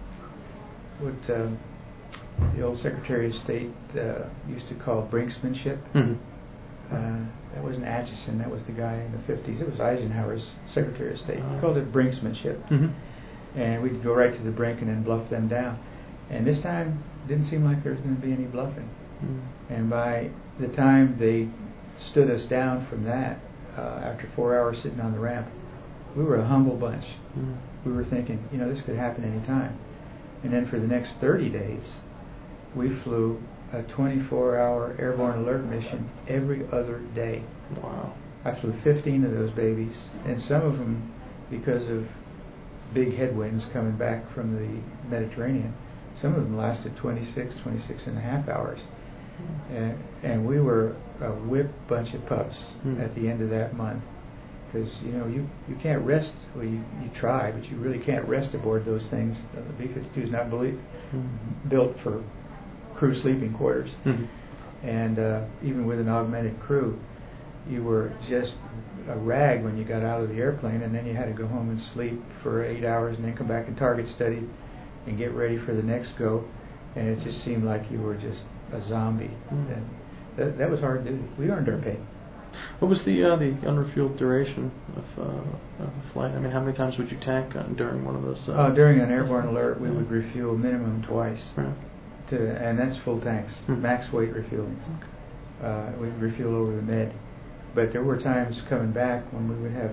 what uh, the old Secretary of State uh, used to call brinksmanship. Mm-hmm. Uh, that wasn't Atchison, that was the guy in the fifties. It was Eisenhower's Secretary of State. He Uh, called it brinksmanship. Mm-hmm. And we'd go right to the brink and then bluff them down. And this time, didn't seem like there was going to be any bluffing. Mm-hmm. And by the time they stood us down from that, uh, after four hours sitting on the ramp, we were a humble bunch. Mm-hmm. We were thinking, you know, this could happen any time. And then for the next thirty days, we flew a twenty-four hour airborne alert mission every other day. Wow. I flew fifteen of those babies, and some of them, because of big headwinds coming back from the Mediterranean, some of them lasted twenty-six, twenty-six and a half hours. And, and we were a whipped bunch of pups Mm. at the end of that month. Because, you know, you, you can't rest, well, you, you try, but you really can't rest aboard those things. Uh, the B fifty-two is not belie- Mm-hmm. built for crew sleeping quarters. Mm-hmm. And uh, even with an augmented crew, you were just a rag when you got out of the airplane, and then you had to go home and sleep for eight hours and then come back and target study and get ready for the next go. And it just seemed like you were just a zombie. Mm. And that, that was hard duty. We earned our pay. What was the uh, the unrefueled duration of, uh, of the flight? I mean, how many times would you tank uh, during one of those? Uh, Uh, during an airborne alert, we would refuel minimum twice, Right. to, and that's full tanks, Hmm. max weight refuelings. Uh, we'd refuel over the med. But there were times coming back when we would have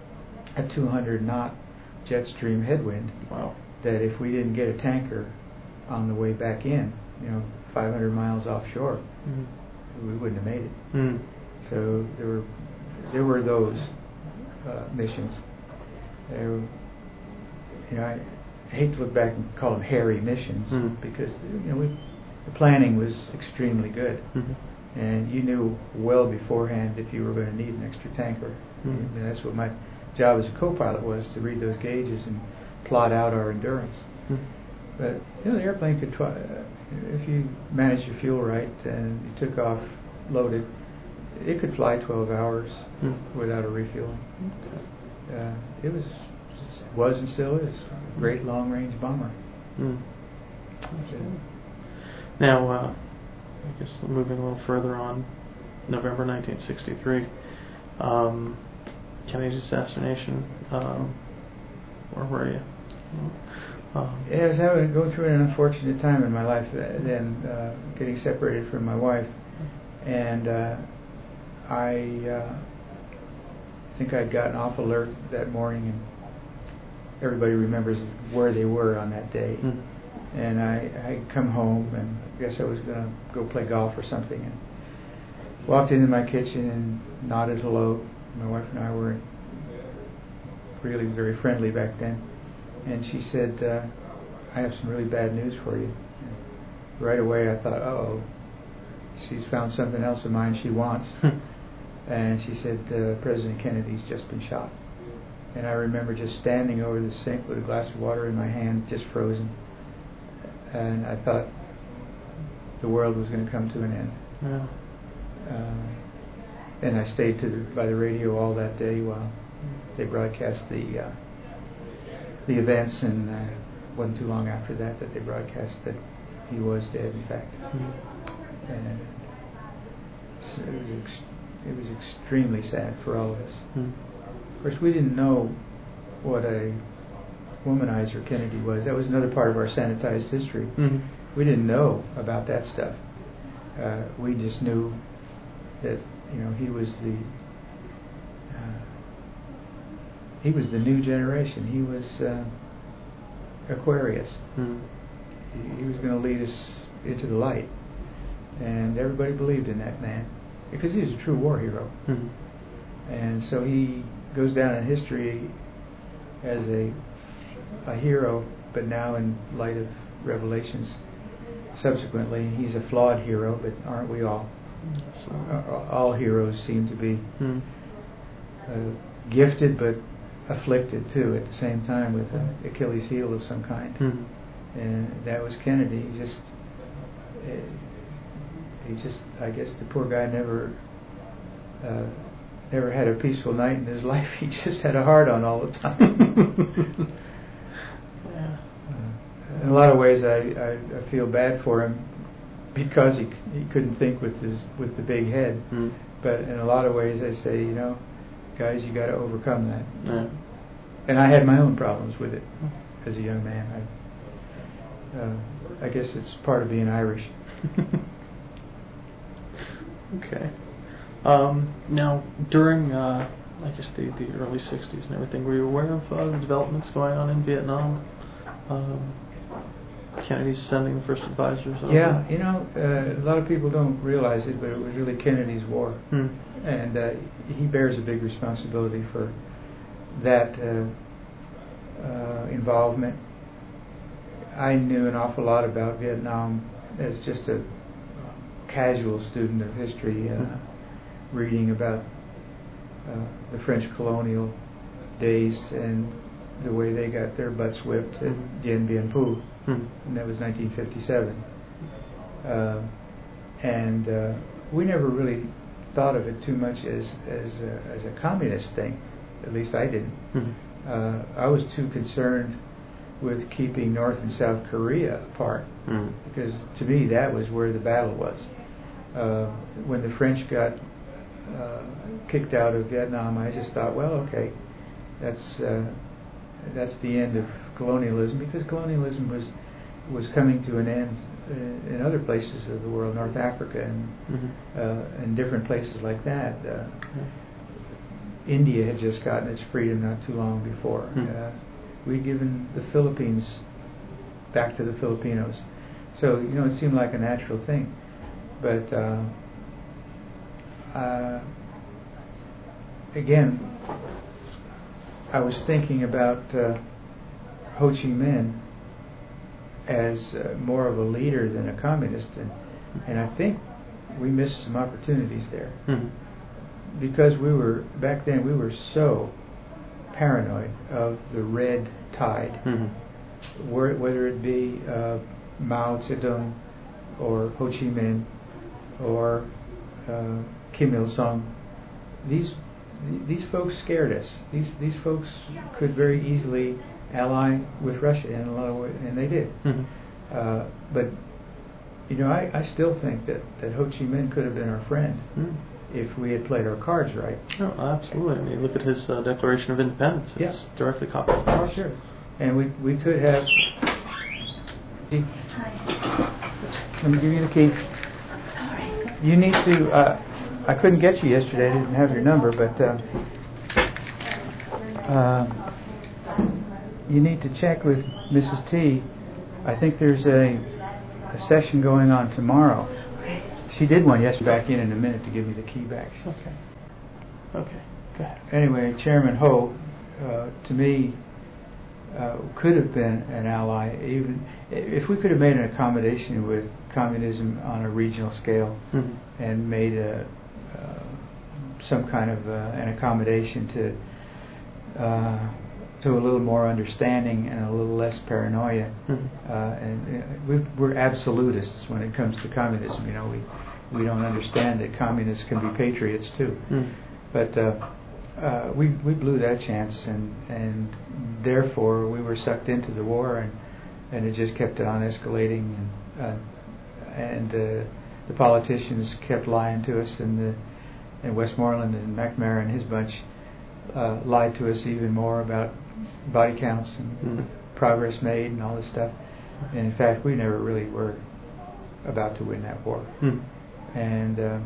a two hundred knot jet stream headwind Wow. that if we didn't get a tanker on the way back in, you know, five hundred miles offshore, Mm-hmm. we wouldn't have made it. Mm. So there were there were those uh, missions. There were, you know, I, I hate to look back and call them hairy missions Mm. because, you know, we, the planning was extremely good. Mm-hmm. And you knew well beforehand if you were going to need an extra tanker. Mm. And that's what my job as a co-pilot was, to read those gauges and plot out our endurance. Mm. But, you know, the airplane could, twi- uh, if you managed your fuel right and you took off loaded, it could fly twelve hours Mm. without a refueling. Okay. Uh, it was, was and still is a great long-range bomber. Mm. Absolutely. Now, uh, I guess moving a little further on, November nineteen sixty-three, um, Kennedy's assassination. Um, where were you? Um, Yeah, I was having go through an unfortunate time in my life uh, then, uh, getting separated from my wife, and uh, I uh, think I'd gotten off alert that morning, and everybody remembers where they were on that day. mm. And I I'd come home, and I guess I was going to go play golf or something, and walked into my kitchen and nodded hello. My wife and I were really very friendly back then. And she said, uh, I have some really bad news for you. right away I thought, oh, she's found something else of mine she wants. And she said, uh, President Kennedy's just been shot. And I remember just standing over the sink with a glass of water in my hand, just frozen. And I thought the world was going to come to an end. Yeah. Uh, and I stayed to the, by the radio all that day while they broadcast the uh, the events, and uh, wasn't too long after that that they broadcast that he was dead, in fact. Mm-hmm. And so it was ex- it was extremely sad for all of us. Mm-hmm. Of course, we didn't know what a womanizer Kennedy was. That was another part of our sanitized history. Mm-hmm. We didn't know about that stuff. Uh, we just knew that, you know, he was the uh, he was the new generation. He was uh, Aquarius. Mm-hmm. He, he was going to lead us into the light, and everybody believed in that man because he was a true war hero. Mm-hmm. And so he goes down in history as a a hero, but now in light of revelations subsequently, he's a flawed hero, but aren't we all? Uh, all heroes seem to be hmm. uh, gifted but afflicted too at the same time with an Achilles heel of some kind. Hmm. And that was Kennedy. He just, uh, he just, I guess the poor guy never uh, never had a peaceful night in his life. He just had a hard on all the time. Yeah. Uh, in a lot of ways, I, I, I feel bad for him because he he couldn't think with his with the big head. Mm. But in a lot of ways, I say, you know, guys, you got to overcome that. Yeah. And I had my own problems with it as a young man. I, uh, I guess it's part of being Irish. Okay. Um, now, during, uh, I guess, the, the early sixties and everything, were you aware of uh, the developments going on in Vietnam? Um, Kennedy's sending the first advisors over? Yeah, you know, uh, a lot of people don't realize it, but it was really Kennedy's war. Hmm. And uh, he bears a big responsibility for that uh, uh, involvement. I knew an awful lot about Vietnam as just a casual student of history, uh, hmm. reading about uh, the French colonial days and the way they got their butts whipped at Dien Bien Phu, hmm. and that was nineteen fifty-seven. Uh, and uh, we never really thought of it too much as as a, as a communist thing. At least I didn't. Hmm. Uh, I was too concerned with keeping North and South Korea apart, hmm. because to me that was where the battle was. Uh, when the French got uh, kicked out of Vietnam, I just thought, well, okay, that's uh, that's the end of colonialism, because colonialism was was coming to an end in, in other places of the world, North Africa and mm-hmm. uh, and different places like that. Uh, mm-hmm. India had just gotten its freedom not too long before. Mm-hmm. Uh, we'd given the Philippines back to the Filipinos, so you know it seemed like a natural thing. But uh, uh, again, I was thinking about uh, Ho Chi Minh as uh, more of a leader than a communist, and and I think we missed some opportunities there, mm-hmm. because we were back then we were so paranoid of the red tide, mm-hmm. Where, whether it be uh, Mao Zedong or Ho Chi Minh or uh, Kim Il Sung. These th- these folks scared us. These these folks could very easily ally with Russia in a lot of ways, and they did. Mm-hmm. Uh, but you know, I, I still think that, that Ho Chi Minh could have been our friend mm. if we had played our cards right. Oh, absolutely. I mean, look at his uh, Declaration of Independence. It's yeah. directly copied. Oh, sure. And we we could have. Hi. Let me give you the key. You need to, uh, I couldn't get you yesterday, I didn't have your number, but uh, uh, you need to check with Missus T. I think there's a, a session going on tomorrow. She did one yesterday, back in in a minute to give me the key back. Okay. Okay, go ahead. Anyway, Chairman Ho, uh, to me, uh, could have been an ally. Even if we could have made an accommodation with communism on a regional scale, mm-hmm. and made a uh, some kind of uh, an accommodation to uh, to a little more understanding and a little less paranoia. Mm-hmm. uh, and uh, we, we're absolutists when it comes to communism. You know, we we don't understand that communists can be patriots too. Mm-hmm. But uh, uh, we we blew that chance, and and therefore we were sucked into the war, and and it just kept on escalating, and uh, and uh, the politicians kept lying to us, and the and Westmoreland and McNamara and his bunch uh, lied to us even more about body counts and mm-hmm. progress made and all this stuff. And in fact, we never really were about to win that war. Mm-hmm. And uh,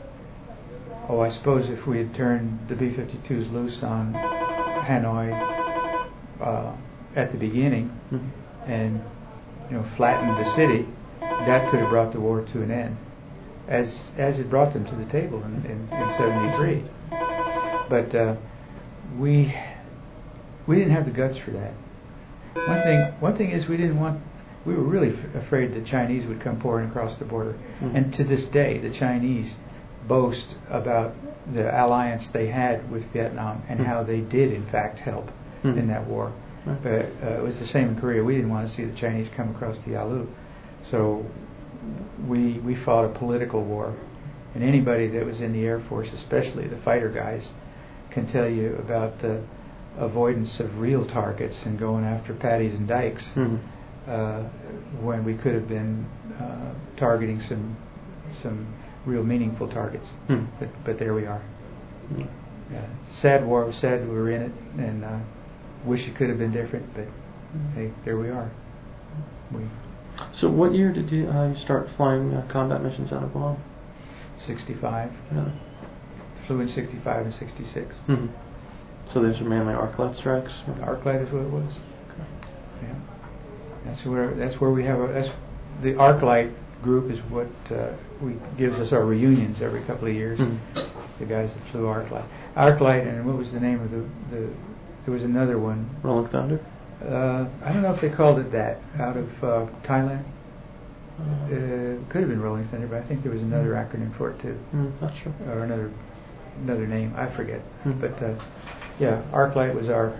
oh, I suppose if we had turned the B fifty-twos loose on Hanoi uh, at the beginning, mm-hmm. and you know flattened the city, that could have brought the war to an end, as as it brought them to the table in in, in seventy-three. But uh, we we didn't have the guts for that. One thing one thing is we didn't want. We were really f- afraid the Chinese would come pouring across the border, mm-hmm. and to this day, the Chinese boast about the alliance they had with Vietnam and mm-hmm. how they did in fact help mm-hmm. in that war. Mm-hmm. But uh, it was the same in Korea. We didn't want to see the Chinese come across the Yalu, so we we fought a political war. And anybody that was in the Air Force, especially the fighter guys, can tell you about the avoidance of real targets and going after Patties and Dykes, mm-hmm. uh, when we could have been uh, targeting some some real meaningful targets. Hmm. But but there we are. Hmm. Yeah, sad war. Sad we were in it, and uh, wish it could have been different. But hmm. hey, there we are. We. So what year did you uh, you start flying uh, combat missions out of Guam? sixty-five. Yeah. Flew in sixty-five and sixty-six. Mm-hmm. So these are mainly ArcLight strikes. ArcLight is what it was. Okay. Yeah. That's where that's where we have our, that's the ArcLight group is what uh, we gives us our reunions every couple of years. Mm-hmm. The guys that flew ArcLight, ArcLight, and what was the name of the, the there was another one. Rolling Thunder. Uh, I don't know if they called it that out of uh, Thailand. Uh, uh, could have been Rolling Thunder, but I think there was another mm-hmm. acronym for it too. Mm, not sure. Or another another name, I forget. Mm-hmm. But uh, yeah, ArcLight was our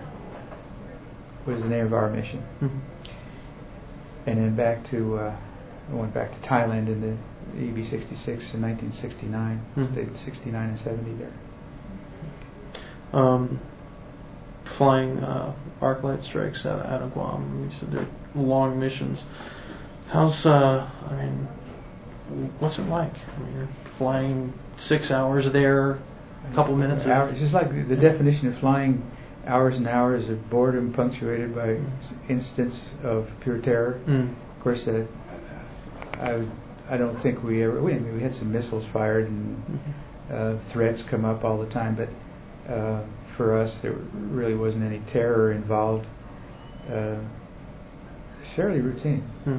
was the name of our mission. Mm-hmm. And then back to. Uh, I went back to Thailand in the E B sixty-six in nineteen sixty-nine. Mm-hmm. Stayed sixty-nine and seventy there. Um, flying uh, ArcLight strikes out, out of Guam. You said they're long missions. How's uh? I mean, what's it like? I mean, you're flying six hours there, a couple minutes. Hour, it's just like the, the definition of flying. Hours and hours of boredom punctuated by mm. instants of pure terror. Mm. Of course, uh, I, I don't think we ever. We, I mean, we had some missiles fired and uh, threats come up all the time, but uh, for us, there really wasn't any terror involved. Uh, fairly routine. Hmm.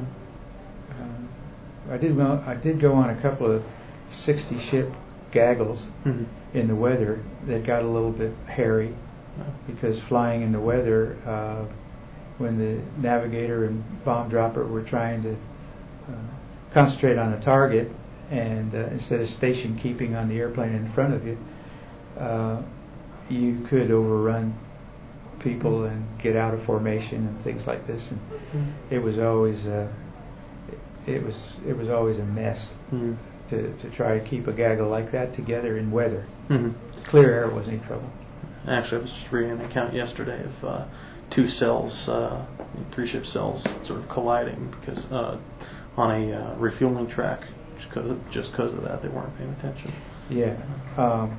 Uh, I did. Well, I did go on a couple of sixty ship gaggles mm-hmm. in the weather that got a little bit hairy, because flying in the weather, uh, when the navigator and bomb dropper were trying to uh, concentrate on a target, and uh, instead of station keeping on the airplane in front of you, uh, you could overrun people mm-hmm. and get out of formation and things like this. And mm-hmm. it was always uh, it was it was always a mess mm-hmm. to to try to keep a gaggle like that together in weather. Mm-hmm. Clear air wasn't any trouble. Actually, I was just reading an account yesterday of uh, two cells, uh, three ship cells, sort of colliding because. Uh, on a uh, refueling track, just because of, just because of that, they weren't paying attention. Yeah. Um,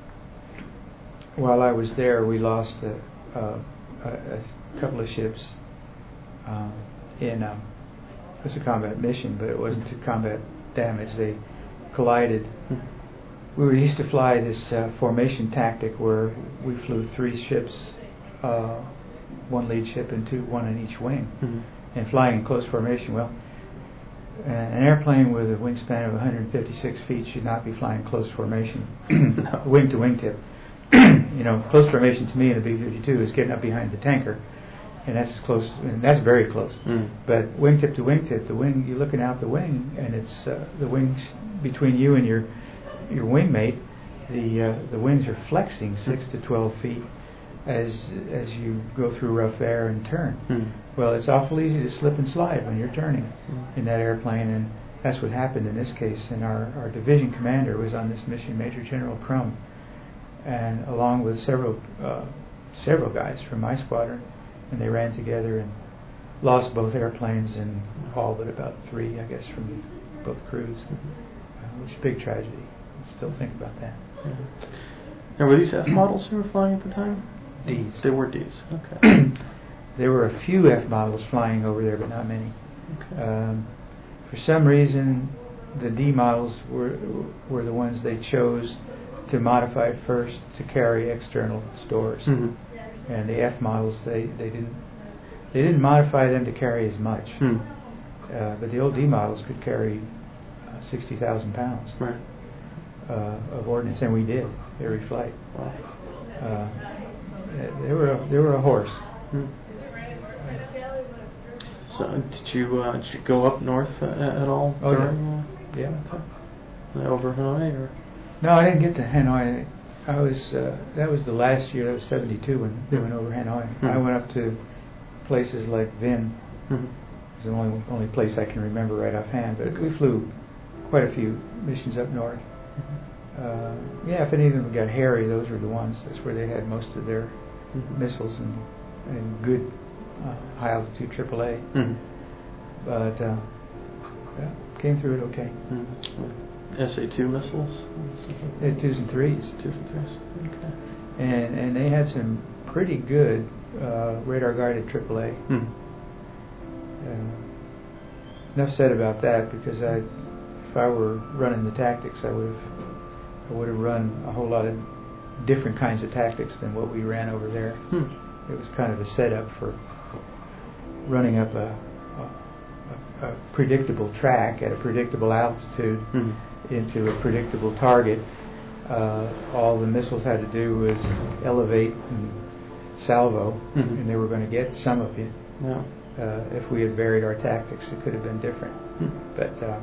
while I was there, we lost a, a, a couple of ships um, in um, it was a combat mission, but it wasn't to combat damage. They collided. Mm-hmm. We were used to fly this uh, formation tactic where we flew three ships, uh, one lead ship and two, one in each wing, mm-hmm. and flying in close formation. Well. Uh, an airplane with a wingspan of one hundred fifty-six feet should not be flying close formation, no. wing to wingtip. You know, close formation to me in a B fifty-two is getting up behind the tanker, and that's close, and that's very close. Mm. But wingtip to wingtip, the wing, you're looking out the wing, and it's uh, the wings between you and your your wingmate. The uh, the wings are flexing six to twelve feet as as you go through rough air and turn. Mm. Well, it's awful easy to slip and slide when you're turning Mm. in that airplane, and that's what happened in this case. And our, our division commander was on this mission, Major General Crum, and along with several uh, several guys from my squadron, and they ran together and lost both airplanes and all but about three, I guess, from both crews, uh, which is a big tragedy. I still think about that. Yeah. Now, were these F models you were flying at the time? Ds. They were Ds. Okay. There were a few F models flying over there, but not many. Okay. Um, for some reason, the D models were were the ones they chose to modify first to carry external stores, Mm-hmm. and the F models they, they didn't they didn't modify them to carry as much. Mm. Uh, but the old D models could carry uh, sixty thousand pounds Right. uh, of ordnance, and we did every flight. Wow. Uh, they were a, they were a horse. Mm. So, did you uh, did you go up north uh, at all Oh, during? yeah. Uh, Yeah. okay. Over Hanoi, or? No, I didn't get to Hanoi. I was uh, that was the last year. That was seventy-two when they went over Hanoi. Hmm. I went up to places like Vinh. Mm-hmm. It's the only only place I can remember right offhand. But we flew quite a few missions up north. Uh, yeah, if any of them got hairy, those were the ones. That's where they had most of their Mm-hmm. missiles and and good uh, high altitude triple A. Mm-hmm. But uh, yeah, came through it okay. Mm-hmm. S A two missiles. They had twos and threes. Twos and threes. Okay. And and they had some pretty good uh, radar guided triple A. Mm. Uh, enough said about that, because I, if I were running the tactics, I would have I would have run a whole lot of different kinds of tactics than what we ran over there. Hmm. It was kind of a setup for running up a, a, a predictable track at a predictable altitude Mm. into a predictable target. Uh, all the missiles had to do was elevate and salvo, Mhm. and they were going to get some of it. Yeah. Uh, if we had varied our tactics, it could have been different. Hmm. But uh,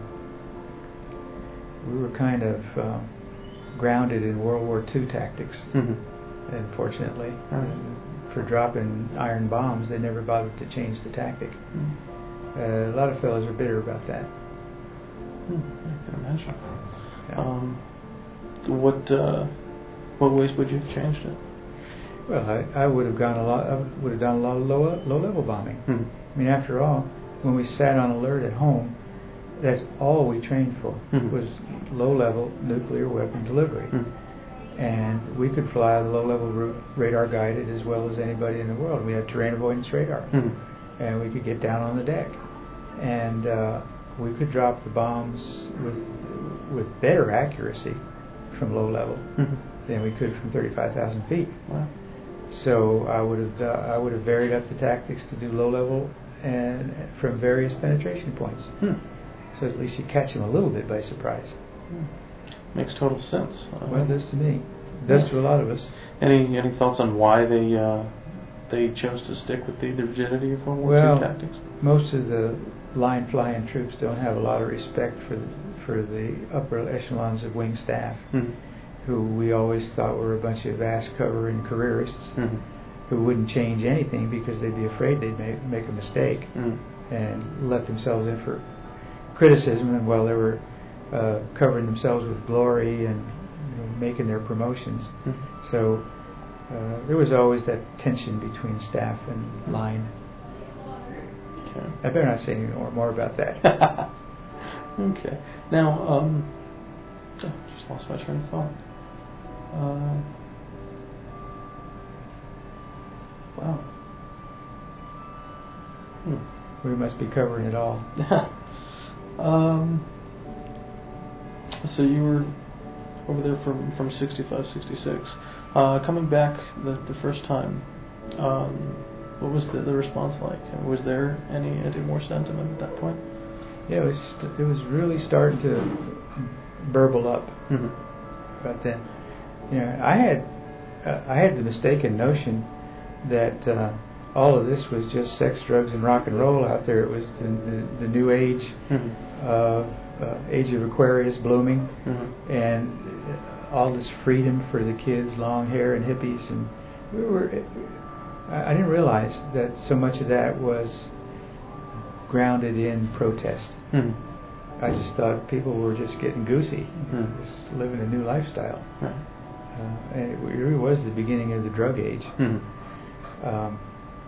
we were kind of uh, grounded in World War Two tactics, Mm-hmm. unfortunately. Right. And for dropping iron bombs, they never bothered to change the tactic. Mm. Uh, a lot of fellows are bitter about that. Hmm. I can imagine. Yeah. Um, what uh, what ways would you have changed it? Well, I, I would have gone a lot. I would have done a lot of low low level bombing. Hmm. I mean, after all, when we sat on alert at home, that's all we trained for, Mhm. was low-level nuclear weapon delivery. Hmm. And we could fly the low-level route radar-guided as well as anybody in the world. We had terrain avoidance radar, Hmm. and we could get down on the deck. And uh, we could drop the bombs with with better accuracy from low level Hmm. than we could from thirty-five thousand feet. Wow. So I would have uh, I would have varied up the tactics to do low level and from various penetration points. Hmm. So at least you catch them a little bit by surprise. Hmm. Makes total sense. Uh, Well, it does to me. It does to a lot of us. Any any thoughts on why they uh, they chose to stick with the, the rigidity of World War Well, Two tactics? most of the line flying troops don't have a lot of respect for the, for the upper echelons of wing staff, Hmm. who we always thought were a bunch of ass covering careerists Hmm. who wouldn't change anything because they'd be afraid they'd make, make a mistake Hmm. and let themselves in for criticism. And while they were uh, covering themselves with glory and you know, making their promotions, Hmm. so uh, there was always that tension between staff and line. Okay. I better not say any more, more about that. Okay. Now, um, oh, just lost my train of thought. Uh, wow. Hmm. We must be covering it all. um, so you were over there from, from sixty-five, sixty-six. Uh, coming back the, the first time, um, what was the, the response like? Was there any anti-war sentiment at that point? Yeah, it was st- it was really starting to burble up Mm-hmm. about then. You know, I had uh, I had the mistaken notion that uh, all of this was just sex, drugs, and rock and roll out there. It was the, the, the new age, Mm-hmm. uh, uh, age of Aquarius blooming, Mm-hmm. and all this freedom for the kids, long hair and hippies, and we were. I didn't realize that so much of that was grounded in protest. Mm-hmm. I just thought people were just getting goosey, Mm-hmm. just living a new lifestyle, Right. uh, and it really was the beginning of the drug age. Mm-hmm. Um,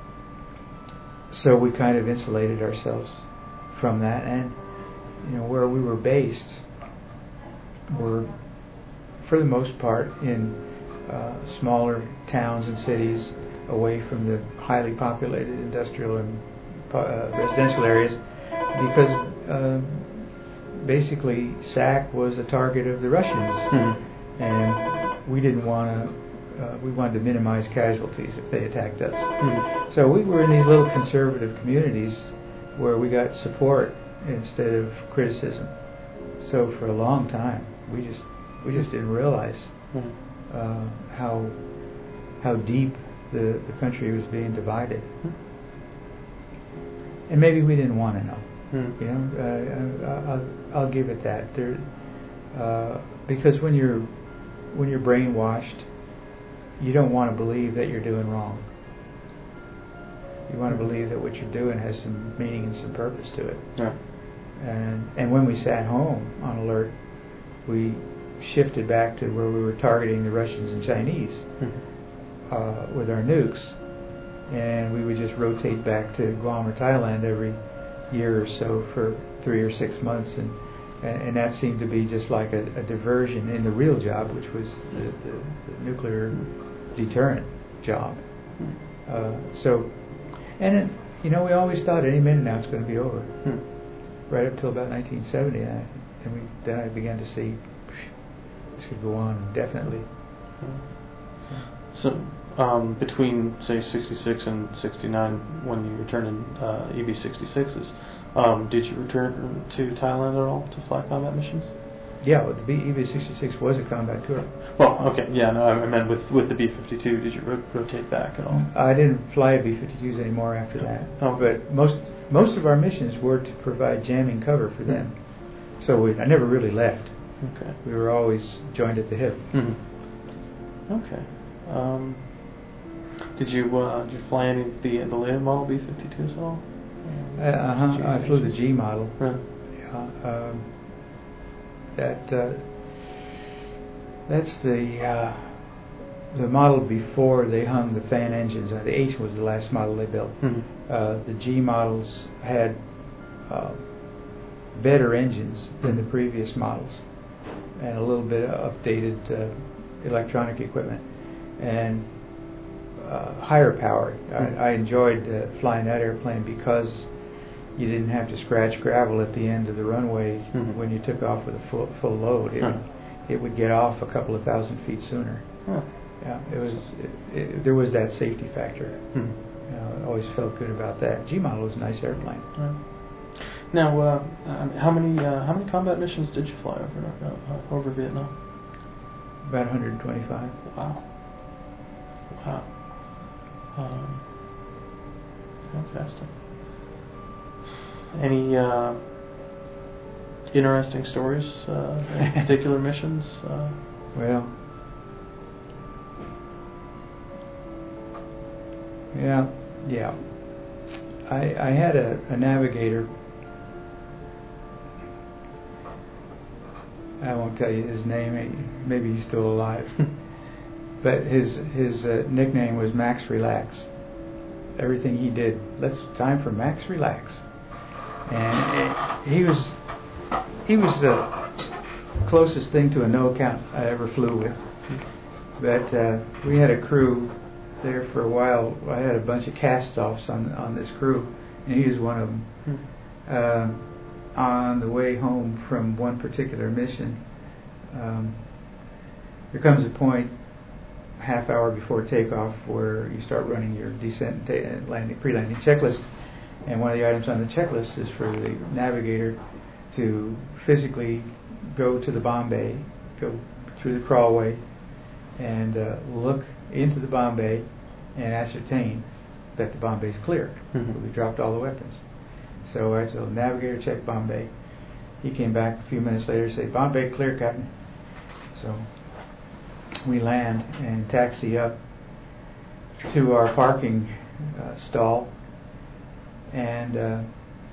so we kind of insulated ourselves from that, and you know where we were based were, for the most part, in uh, smaller towns and cities, away from the highly populated industrial and uh, residential areas, because uh, basically S A C was a target of the Russians, Mm-hmm. and we didn't want to. Uh, we wanted to minimize casualties if they attacked us. Mm-hmm. So we were in these little conservative communities where we got support instead of criticism. So for a long time, we just we just didn't realize Mm-hmm. uh, how how deep the, the country was being divided. And maybe we didn't want to know. Mm-hmm. You know, uh, I'll, I'll give it that. There, uh, because when you're when you're brainwashed, you don't want to believe that you're doing wrong. You want to believe that what you're doing has some meaning and some purpose to it. Yeah. And and when we sat home on alert, we shifted back to where we were targeting the Russians and Chinese Mm-hmm. uh, with our nukes, and we would just rotate back to Guam or Thailand every year or so for three or six months, and and, and that seemed to be just like a, a diversion in the real job, which was the, the, the nuclear deterrent job. Uh, so, and then, you know, we always thought any minute now it's going to be over. Mm-hmm. Right up till about nineteen seventy, and, I, and we then I began to see this could go on indefinitely. So, So, um, between, say, sixty-six and sixty-nine, when you returned in uh, E B sixty-sixes, um, did you return to Thailand at all to fly combat missions? yeah, well, the E B sixty-six was a combat tour. Well, okay, yeah, no, I meant with, with the B fifty-two, did you ro- rotate back at all? I didn't fly B fifty-twos anymore after that. Oh. But most most of our missions were to provide jamming cover for them. So we, I never really left. Okay. We were always joined at the hip. Mm-hmm. Okay. Um, did you uh, did you fly any of the the later model B fifty-twos at all? Uh, uh-huh. I flew the G model. Right. Yeah. Um, that uh, that's the uh, the model before they hung the fan engines. Uh, the H was the last model they built. Mm-hmm. Uh, the G models had uh, better engines than the previous models, and a little bit of updated uh, electronic equipment, and uh, higher power. Mm-hmm. I, I enjoyed uh, flying that airplane because you didn't have to scratch gravel at the end of the runway Mm-hmm. when you took off with a full, full load. It, Huh. it would get off a couple of thousand feet sooner. Huh. Yeah, it was. It, it, there was that safety factor. Mm-hmm. You know, I always felt good about that. G model was a nice airplane. Right. Now, uh, um, how many uh, how many combat missions did you fly over uh, over Vietnam? About one hundred twenty-five. Wow. Wow. Um, fantastic. Any uh, interesting stories, uh, any particular missions? Uh, Well, yeah, yeah. I I had a, a navigator. I won't tell you his name. Maybe he's still alive. But his his uh, nickname was Max Relax. Everything he did, let's time for Max Relax. And he was he was the closest thing to a no account I ever flew with. But uh, we had a crew there for a while. I had a bunch of cast-offs on on this crew, and he was one of them. Uh, on the way home from one particular mission, um, there comes a point, a half hour before takeoff, where you start running your descent and ta- landing, pre-landing checklist, and one of the items on the checklist is for the navigator to physically go to the bomb bay, go through the crawlway, and uh, look into the bomb bay and ascertain that the Bombay's clear. Mhm. We dropped all the weapons. So I told the navigator, check Bombay. He came back a few minutes later and said, Bombay clear, Captain. So we land and taxi up to our parking uh, stall, and uh,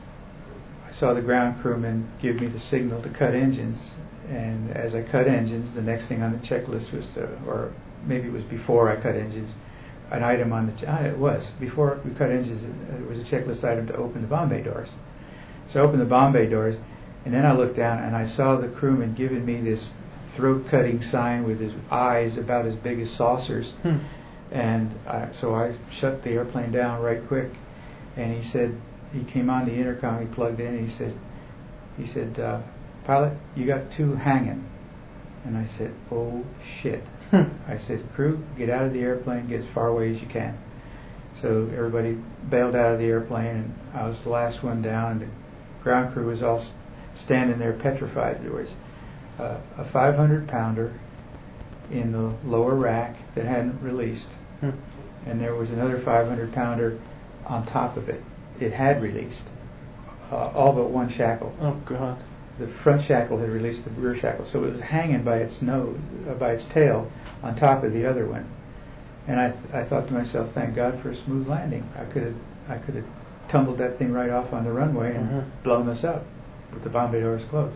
I saw the ground crewman give me the signal to cut engines. And as I cut engines, the next thing on the checklist was, to, or maybe it was before I cut engines, an item on the, ch- ah, it was, before we cut engines, it was a checklist item to open the Bombay doors. So I opened the Bombay doors, and then I looked down and I saw the crewman giving me this throat-cutting sign with his eyes about as big as saucers. Hmm. And I, so I shut the airplane down right quick, and he said, he came on the intercom, he plugged in, and he said, he said, uh, pilot, you got two hanging. And I said, oh shit. Hmm. I said, crew, get out of the airplane, get as far away as you can. So everybody bailed out of the airplane, and I was the last one down, and the ground crew was all standing there petrified. There was uh, a five hundred pounder in the lower rack that hadn't released, Hmm. and there was another five hundred pounder on top of it. It had released, uh, all but one shackle. Oh, God. The front shackle had released the rear shackle, so it was hanging by its nose, uh, by its tail, on top of the other one. And I, th- I thought to myself, thank God for a smooth landing. I could have, I could have tumbled that thing right off on the runway and Mhm. blown us up with the Bombay doors closed.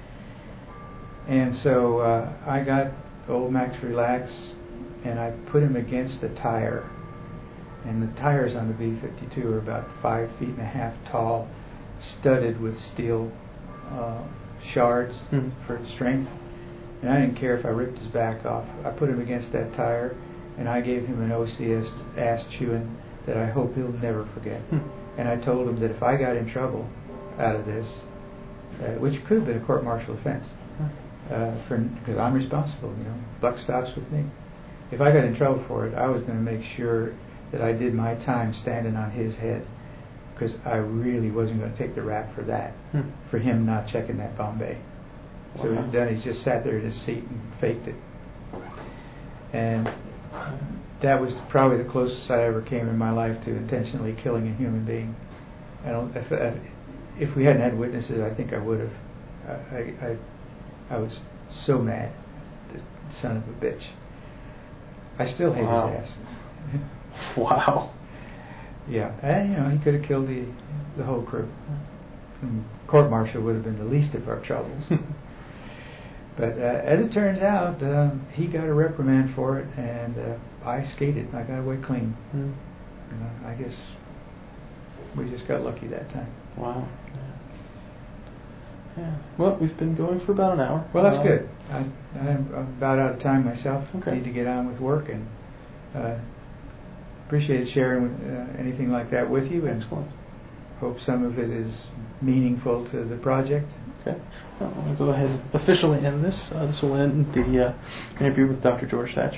And so uh, I got old Max Relax, and I put him against a tire. And the tires on the B fifty-two are about five feet and a half tall, studded with steel uh, shards Hmm. for strength. And I didn't care if I ripped his back off. I put him against that tire, and I gave him an O C S ass chewing that I hope he'll never forget. Hmm. And I told him that if I got in trouble out of this, uh, which could have been a court-martial offense, uh, for because I'm responsible, you know, buck stops with me. If I got in trouble for it, I was going to make sure that I did my time standing on his head, because I really wasn't going to take the rap for that, Hmm. for him not checking that Bombay. So Wow. he's done. He's just sat there in his seat and faked it. And that was probably the closest I ever came in my life to intentionally killing a human being. I don't. If, if we hadn't had witnesses, I think I would have. I, I, I was so mad. The son of a bitch. I still hate Wow. his ass. Wow. Yeah, and you know he could have killed the the whole crew. And court-martial would have been the least of our troubles. But uh, as it turns out, uh, he got a reprimand for it, and uh, I skated. I got away clean. Hmm. Uh, I guess we just got lucky that time. Wow. Yeah. Yeah. Well, we've been going for about an hour. Well, that's Uh, good. I, I'm about out of time myself. Okay. Need to get on with work, and uh, appreciate sharing with, uh, anything like that with you, and Excellent. hope some of it is meaningful to the project. Okay. Well, I'm going to go ahead and officially end this. Uh, this will end the uh, interview with Doctor George Thatcher.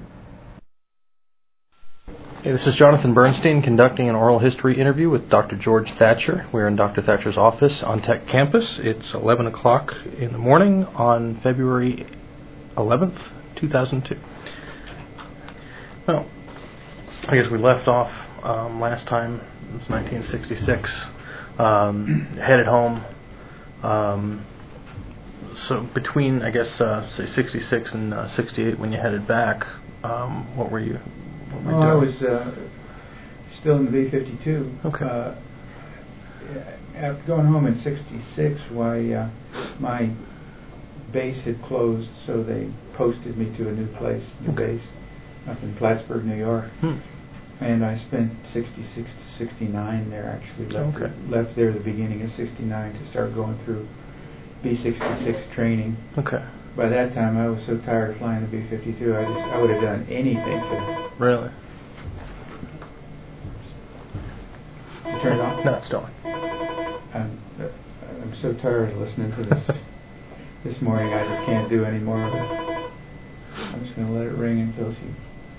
Hey, this is Jonathan Bernstein conducting an oral history interview with Doctor George Thatcher. We're in Doctor Thatcher's office on Tech Campus. It's eleven o'clock in the morning on February eleventh, two thousand two. Well, I guess we left off um, last time. It was nineteen sixty-six. Um, headed home. Um, so between, I guess, uh, say sixty-six and uh, sixty-eight, when you headed back, um, what were you? What were you Oh, I doing? was uh, still in the B fifty-two. Okay. Uh, after going home in sixty-six, why uh, my base had closed, so they posted me to a new place, new Okay. base, up in Plattsburgh, New York. Hmm. And I spent sixty-six to sixty-nine there. Actually left Okay. left there the beginning of sixty-nine to start going through B sixty-six training. Okay. By that time, I was so tired of flying the B fifty-two. I just I would have done anything to Really? turn it off. No, it's still on. I'm I'm so tired of listening to this. This morning, I just can't do any more of it. I'm just going to let it ring until she.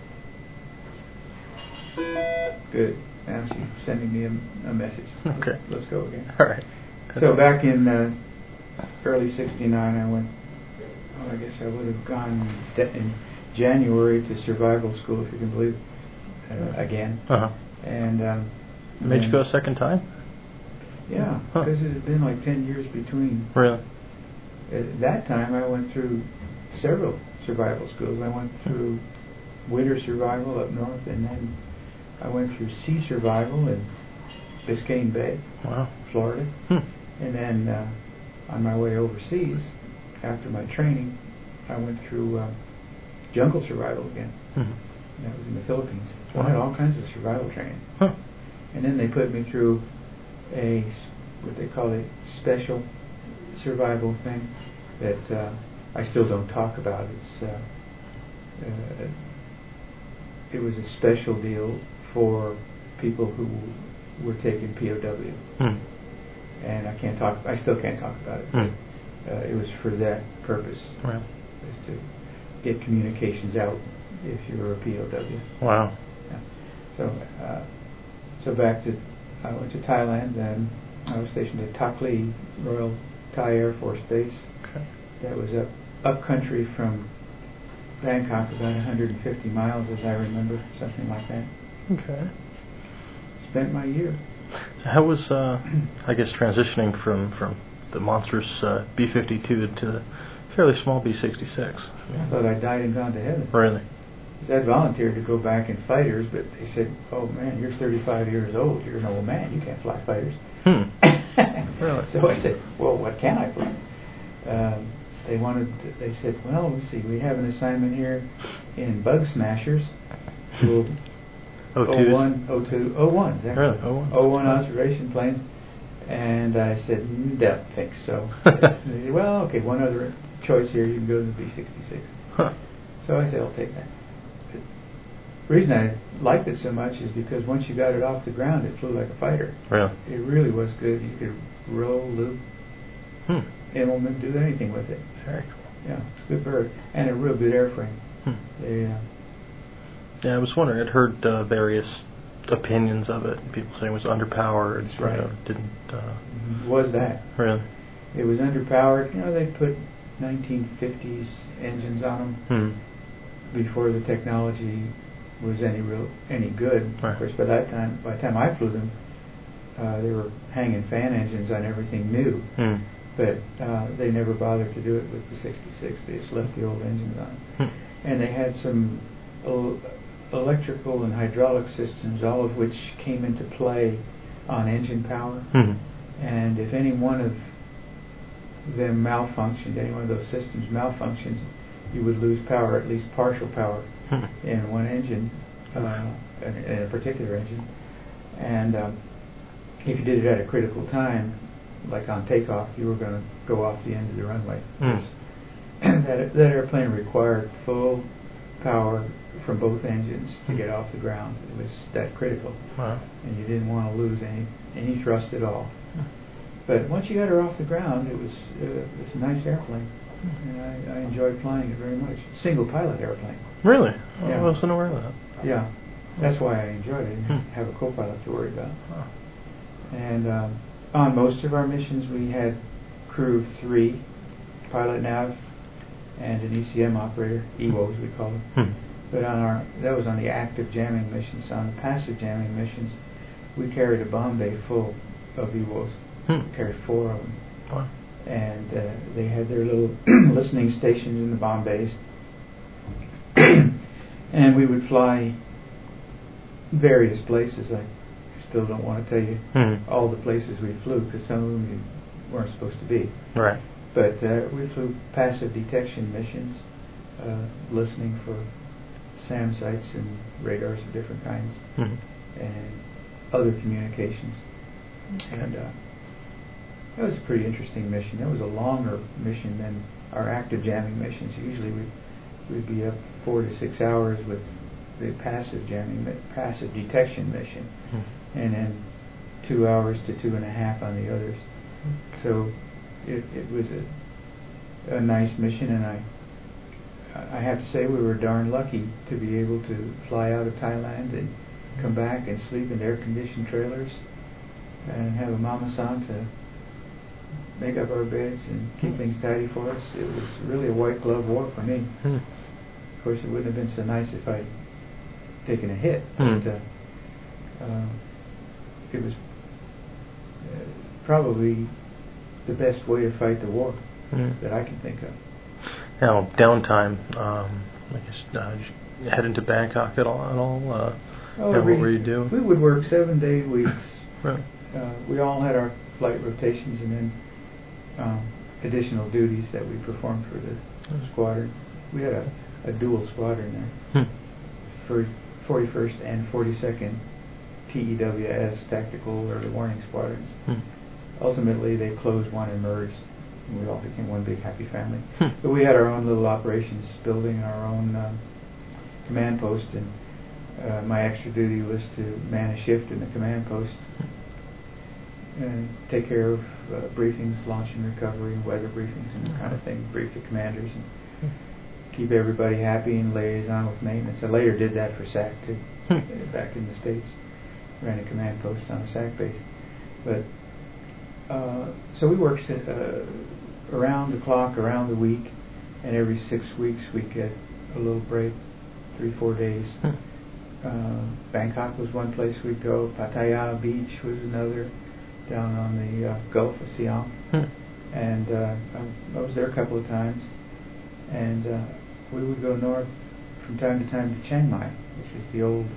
Good. Now she's sending me a, a message. Okay. Let's go again. All right. So back in uh, early sixty-nine, I went. Oh, I guess I would have gone de- in January to survival school, if you can believe. uh, again. Uh-huh. And um, Made you and- go a second time? Yeah, Huh. because it had been like ten years between. Really? At that time, I went through several survival schools. I went through winter survival up north, and then I went through sea survival in Biscayne Bay, Wow. Florida. Hmm. And then uh, on my way overseas, after my training, I went through uh, jungle survival again. Mhm. And that was in the Philippines. So Wow. I had all kinds of survival training. Huh. And then they put me through a, s- what they call a special survival thing that uh, I still don't talk about. It's uh, uh, it was a special deal for people who were taken P O W, Hmm. and I can't talk. I still can't talk about it. Hmm. Uh, it was for that purpose, Right. is to get communications out if you were a P O W. Wow. Yeah. So, uh, so back to, I went to Thailand, and I was stationed at Tak Lee Royal Thai Air Force Base. Okay. That was up up country from Bangkok, about one hundred fifty miles, as I remember, something like that. Okay. Spent my year. So how was, uh, I guess, transitioning from, from the monstrous uh, B fifty-two to the fairly small B sixty-six? I thought I died and gone to heaven. Really? Because I volunteered to go back in fighters, but they said, "Oh man, you're thirty-five years old. You're an old man. You can't fly fighters." Hmm. Really? So I said, "Well, what can I fly?" Um, they wanted. To, they said, "Well, let's see. We have an assignment here in Bug Smashers. We'll Oh, O one, O two, O ones. Really? O ones? O one observation planes." And I said, mm, "Don't think so." And they said, "Well, okay. One other choice here. You can go to the B sixty-six." Huh. So I said, "I'll take that." The reason I liked it so much is because once you got it off the ground, it flew like a fighter. Really? It really was good. You could roll, loop, Hmm. implement, do anything with it. Very cool. Yeah, it's a good bird. And a real good airframe. Hmm. They, uh, Yeah, I was wondering. I'd heard uh, various opinions of it. People saying it was underpowered. That's you right. know, didn't uh, was that. really. It was underpowered. You know, they put nineteen fifties engines on them Hmm. before the technology was any real any good. Right. Of course, by that time, by the time I flew them, uh, they were hanging fan engines on everything new. Hmm. But uh, they never bothered to do it with the sixty-six. They just left the old engines on. Hmm. And they had some el- electrical and hydraulic systems, all of which came into play on engine power. Hmm. And if any one of them malfunctioned, any one of those systems malfunctioned, you would lose power, at least partial power, Hmm. in one engine, uh, in, in a particular engine. And um, if you did it at a critical time, like on takeoff, you were going to go off the end of the runway. Mm. that, that airplane required full power from both engines to get off the ground. It was that critical. Wow. And you didn't want to lose any any thrust at all. But once you got her off the ground, it was uh, it was a nice airplane, and I, I enjoyed flying it very much. Single pilot airplane. Really? Oh, Yeah. I wasn't aware of that. Yeah, that's why I enjoyed it. I didn't Hmm. have a co-pilot to worry about. Oh. And um, on most of our missions, we had crew of three, pilot nav, and an E C M operator, E W Os we call them. Hmm. But on our that was on the active jamming missions. On the passive jamming missions, we carried a bomb bay full of E W Os. Hmm. Carried four of them, Wow. and uh, they had their little listening stations in the bomb bays. And we would fly various places. I still don't want to tell you Hmm. all the places we flew because some of them you weren't supposed to be. Right. But uh, we flew passive detection missions, uh, listening for SAM sites and radars of different kinds, Hmm. and other communications. Okay. And uh, that was a pretty interesting mission. That was a longer mission than our active jamming missions. Usually we'd, we'd be up four to six hours with the passive jamming, mi- passive detection mission, Hmm. and then two hours to two and a half on the others. So it, it was a, a nice mission, and I I have to say we were darn lucky to be able to fly out of Thailand and come back and sleep in air-conditioned trailers and have a mama-san to make up our beds and keep things tidy for us. It was really a white glove war for me. Hmm. Of course, it wouldn't have been so nice if I taken a hit. Hmm. But uh, uh, it was uh, probably the best way to fight the war Hmm. that I can think of. Now, downtime, um, I guess, uh, did you head into Bangkok at all? At all? Uh, Oh, yeah, every- what were you doing? We would work seven day weeks. Right. Uh, we all had our flight rotations and then um, additional duties that we performed for the Hmm. squadron. We had a, a dual squadron there, Hmm. for forty-first and forty-second T E W S, Tactical Early Warning Squadrons. Hmm. Ultimately, they closed one and merged, and we all became one big happy family. Hmm. But we had our own little operations building, our own um, command post, and uh, my extra duty was to man a shift in the command post and take care of uh, briefings, launch and recovery, weather briefings, and that kind of thing. Brief the commanders and keep everybody happy and liaison with maintenance. I later did that for S A C too, Hmm. uh, back in the States. Ran a command post on a S A C base. But uh, so we worked uh, around the clock, around the week, and every six weeks we get a little break, three, four days. Hmm. Uh, Bangkok was one place we'd go. Pattaya Beach was another, down on the uh, Gulf of Siam. Hmm. And uh, I, I was there a couple of times. And uh, we would go north from time to time to Chiang Mai, which is the old,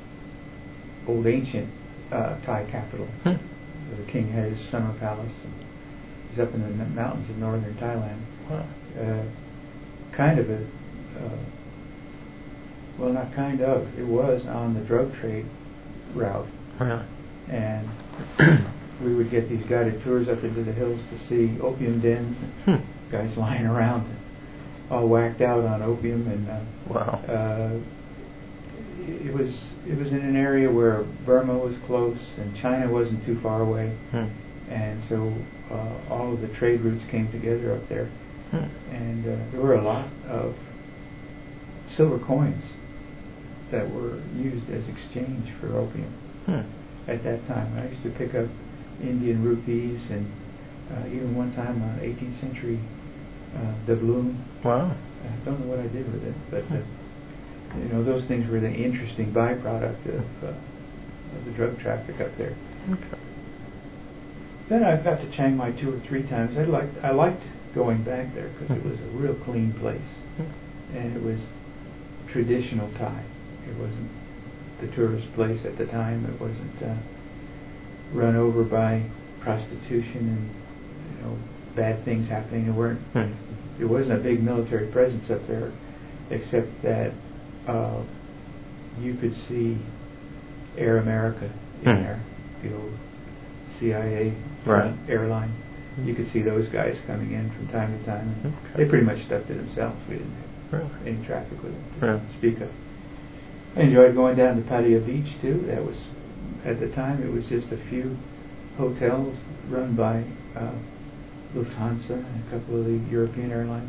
old ancient uh, Thai capital. Hmm. Where the king had his summer palace. And he's up in the n- mountains of northern Thailand. Wow. Uh, kind of a, uh, well, not kind of, it was on the drug trade route. Yeah. And we would get these guided tours up into the hills to see opium dens and Hmm. guys lying around all whacked out on opium. And uh, Wow. uh, it was it was in an area where Burma was close and China wasn't too far away. Hmm. And so uh, all of the trade routes came together up there. Hmm. And uh, there were a lot of silver coins that were used as exchange for opium Hmm. at that time. I used to pick up Indian rupees and uh, even one time an eighteenth century uh, doubloon. Wow. I don't know what I did with it, but uh, you know, those things were the interesting byproduct of, uh, of the drug traffic up there. Okay. Then I got to Chiang Mai two or three times. I liked I liked going back there because it was a real clean place, Hmm. and it was traditional Thai. It wasn't the tourist place at the time. It wasn't uh, run over by prostitution and, you know, bad things happening. There weren't. Hmm. There wasn't a big military presence up there, except that uh, you could see Air America in Hmm. there, the old C I A Right. airline. You could see those guys coming in from time to time. And Okay. they pretty much stuck to themselves. We didn't have Really? any traffic with them to Yeah. speak of. I enjoyed going down to Pattaya Beach too. That was, at the time, it was just a few hotels run by uh, Lufthansa and a couple of the European airlines,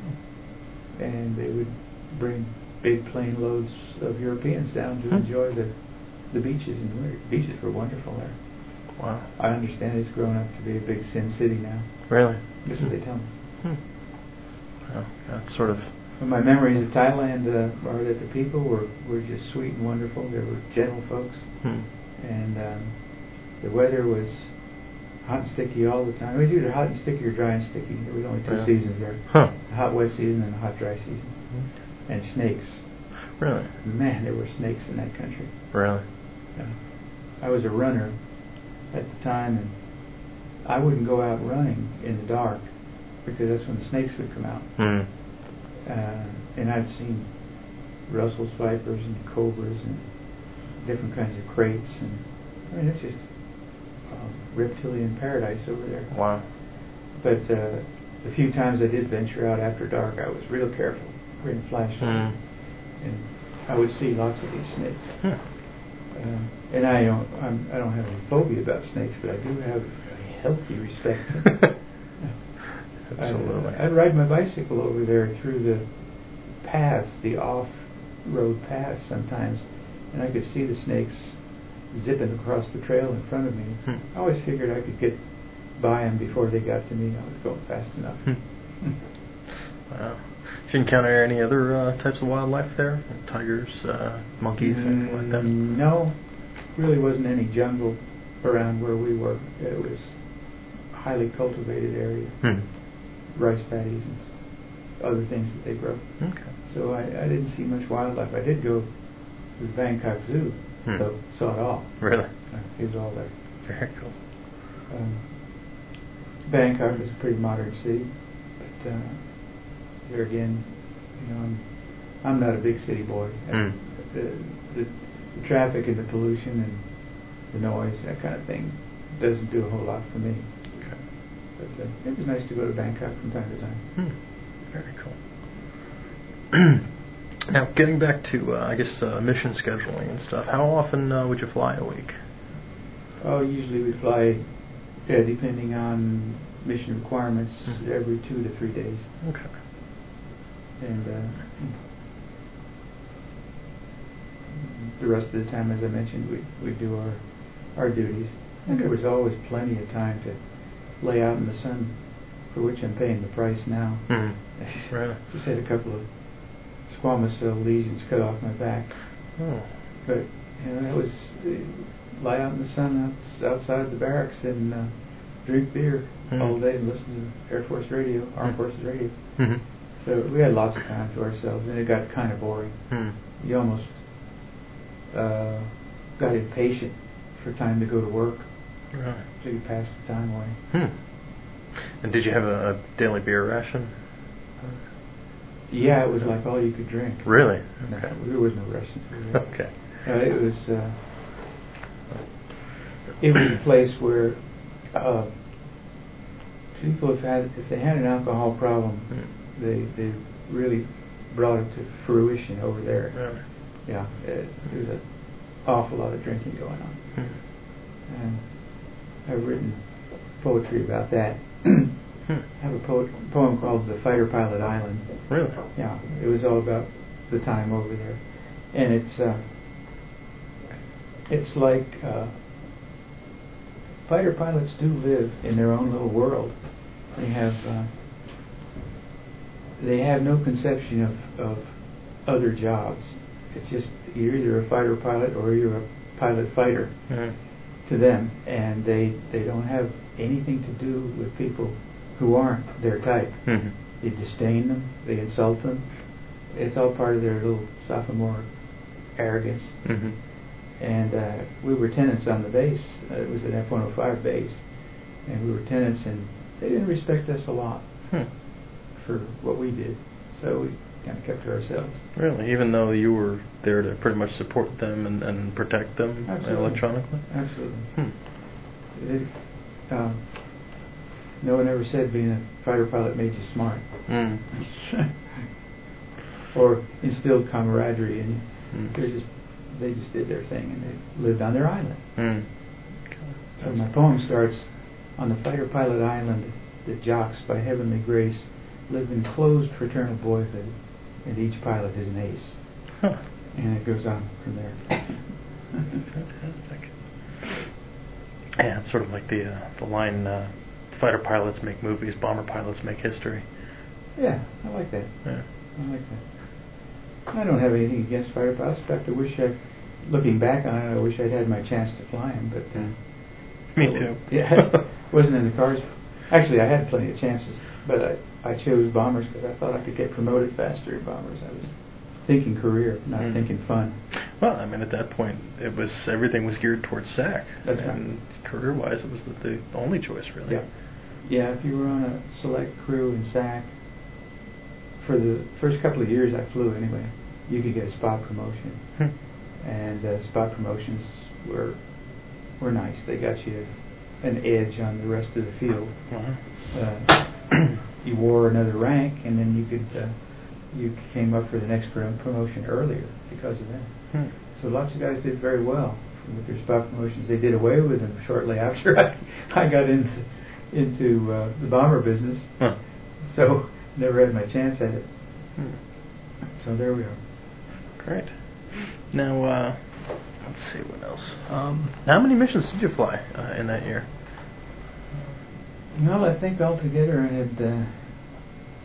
and they would bring big plane loads of Europeans down to Hmm. enjoy the the beaches, and the beaches were wonderful there. Wow. I understand it's grown up to be a big sin city now. Really? That's what they tell me. Hmm. Well, that's sort of. But my memories of Thailand uh, are that the people were, were just sweet and wonderful. They were gentle folks, Hmm. and um, the weather was hot and sticky all the time. It was either hot and sticky or dry and sticky. There was only two Yeah. seasons there: Huh. the hot wet season and the hot dry season. Hmm. And snakes. Really? Man, there were snakes in that country. Really? Uh, I was a runner at the time, and I wouldn't go out running in the dark because that's when the snakes would come out. Hmm. Uh, and I've seen Russell's vipers and cobras and different kinds of kraits, and I mean, it's just um, reptilian paradise over there. Wow. But uh, the few times I did venture out after dark, I was real careful, bring flashlight, Hmm. and I would see lots of these snakes. Hmm. Um, and I don't, I'm, I don't have any phobia about snakes, but I do have a healthy respect. Absolutely. I'd, I'd ride my bicycle over there through the paths, the off-road paths sometimes, and I could see the snakes zipping across the trail in front of me. Hmm. I always figured I could get by them before they got to me. I was going fast enough. Hmm. Wow. Did you encounter any other uh, types of wildlife there? Tigers, uh, monkeys, Mm, anything like that? No, really wasn't any jungle around where we were. It was a highly cultivated area, Hmm. rice paddies and s- other things that they grow. Okay. So I, I didn't see much wildlife. I did go to the Bangkok Zoo, Hmm. so saw it all. Really? Uh, It was all there. Very cool. Um, Bangkok is a pretty modern city, but uh, there again, you know, I'm, I'm not a big city boy. Mm. The, the, the traffic and the pollution and the noise, that kind of thing, doesn't do a whole lot for me. Okay. But uh, it was nice to go to Bangkok from time to time. Hmm. Very cool. Now, getting back to, uh, I guess, uh, mission scheduling and stuff, how often uh, would you fly a week? Oh, usually we fly, yeah, depending on mission requirements, Mhm. every two to three days. Okay. And uh, the rest of the time, as I mentioned, we we do our our duties. And Okay. there was always plenty of time to lay out in the sun, for which I'm paying the price now. Hmm. Right. Just had a couple of squamous cell lesions cut off my back, Oh. but you know that was uh, lie out in the sun outs- outside the barracks and uh, drink beer Hmm. all day and listen to Air Force radio, Armed Hmm. Forces radio. Mm-hmm. So we had lots of time to ourselves, and it got kind of boring. Hmm. You almost uh, got impatient for time to go to work, Right. so you passed the time away. Hmm. And did you have a, a daily beer ration? Yeah, it was like all you could drink. Really? No, Okay. there was no rations. Okay. Uh, it was uh, it was a place where uh, people have had if they had an alcohol problem, Hmm. they they really brought it to fruition over there. Really? Yeah, it, there was an awful lot of drinking going on. Hmm. And I've written poetry about that. Hmm. I have a po- poem called "The Fighter Pilot Island." Really? Yeah, it was all about the time over there, and it's uh, it's like uh, fighter pilots do live in their own little world. They have uh, they have no conception of, of other jobs. It's just you're either a fighter pilot or you're a pilot fighter Hmm. to them, and they they don't have anything to do with people who aren't their type. Hmm. They disdain them, they insult them. It's all part of their little sophomore arrogance. Hmm. And uh, we were tenants on the base. Uh, it was an F one oh five base, and we were tenants, and they didn't respect us a lot Hmm. for what we did. So we kind of kept to ourselves. Really? Even though you were there to pretty much support them and, and protect them Absolutely. electronically? Absolutely. Hmm. It, um, no one ever said being a fighter pilot made you smart. Hmm. Or instilled camaraderie in you. Hmm. They just they just did their thing and they lived on their island. Hmm. So my poem starts on the fighter pilot island that jocks by heavenly grace live in closed fraternal boyhood, and each pilot is an ace. Huh. And it goes on from there. Fantastic. Yeah, it's sort of like the uh, the line, uh, fighter pilots make movies, bomber pilots make history. Yeah, I like that. Yeah. I like that. I don't have anything against fighter pilots. In fact, I wish I, looking back on it, I wish I'd had my chance to fly them, but uh, Me too. Yeah, wasn't in the cards. Actually, I had plenty of chances, but I, I chose bombers because I thought I could get promoted faster in bombers. I was thinking career, not Mm. thinking fun. Well, I mean, at that point, it was everything was geared towards S A C. That's and career-wise, it was the, the only choice, really. Yeah, yeah. If you were on a select crew in S A C, for the first couple of years I flew anyway, you could get a spot promotion, Hmm. and uh, spot promotions were were nice. They got you an edge on the rest of the field. Uh-huh. Uh, you wore another rank, and then you could uh, you came up for the next prom- promotion earlier because of that. Hmm. So lots of guys did very well with their spot promotions. They did away with them shortly after I, I got into into uh, the bomber business. Huh. So never had my chance at it. Hmm. So there we are. Great. Now, uh, let's see what else. Um, how many missions did you fly uh, in that year? Well, I think altogether I had uh,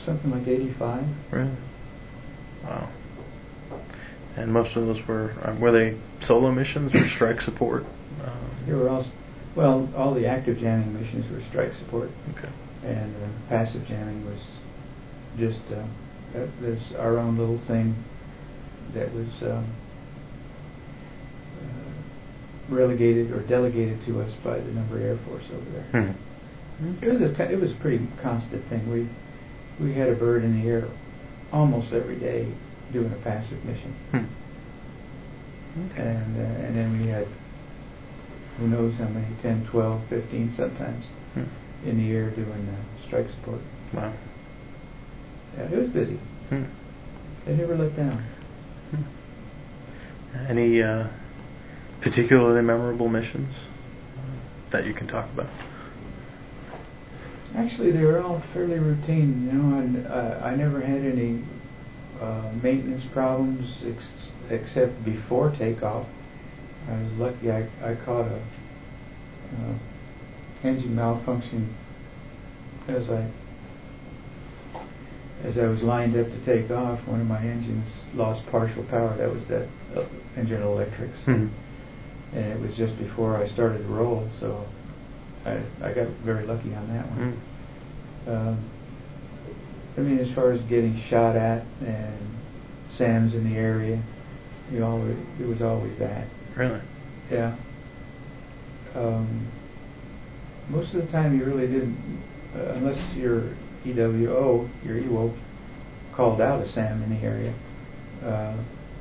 something like eighty-five. Really? Wow. And most of those were uh, were they solo missions or strike support? Um, They were all, well, all the active jamming missions were strike support, okay. and uh, passive jamming was just uh, that was our own little thing that was um, uh, relegated or delegated to us by the number Air Force over there. Hmm. It was a it was a pretty constant thing. We we had a bird in the air almost every day doing a passive mission, Hmm. Okay. and uh, and then we had who knows how many, ten, twelve, fifteen sometimes Hmm. in the air doing uh, strike support. Wow. Yeah, it was busy. Hmm. They never let down. Hmm. Any uh, particularly memorable missions uh, that you can talk about? Actually, they were all fairly routine, you know, and uh, I never had any uh, maintenance problems ex- except before takeoff. I was lucky I, I caught a uh, engine malfunction as I as I was lined up to take off. One of my engines lost partial power. That was that uh, engine electrics, Hmm. and it was just before I started to roll, so I I got very lucky on that one. Hmm. Um, I mean, as far as getting shot at and SAMs in the area, you always, it was always that. Really? Yeah. Um, most of the time, you really didn't, uh, unless your E W O, your E W O, called out a SAM in the area, uh,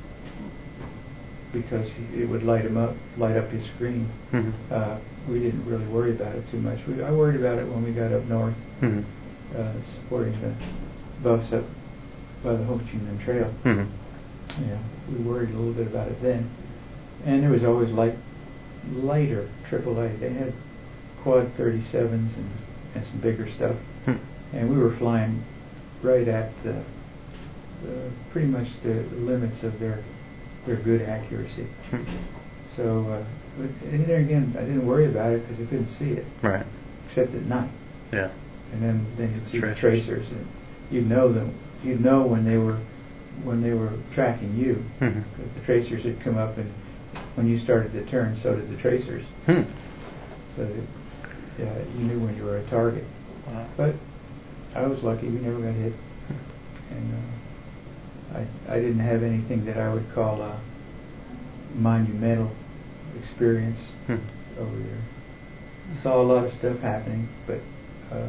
because it would light him up, light up his screen. Hmm. Uh, we didn't really worry about it too much. We, I worried about it when we got up north, Hmm. uh, supporting the buffs up by the Ho Chi Minh Trail. Hmm. Yeah, we worried a little bit about it then. And there was always light, lighter triple A. They had quad thirty-sevens and, and some bigger stuff. Hmm. And we were flying right at uh, uh, pretty much the limits of their their good accuracy. Hmm. So, uh, but, and there again, I didn't worry about it because I couldn't see it, Right. except at night. Yeah. And then, then you'd see Tracers. the tracers, and you'd know them. You'd know when they were when they were tracking you, Hmm. because the tracers had come up, and when you started to turn, so did the tracers. Hmm. So that, yeah, you knew when you were a target. Wow. But I was lucky; we never got hit, and uh, I I didn't have anything that I would call a monumental experience Hmm. over there. Saw a lot of stuff happening, but uh,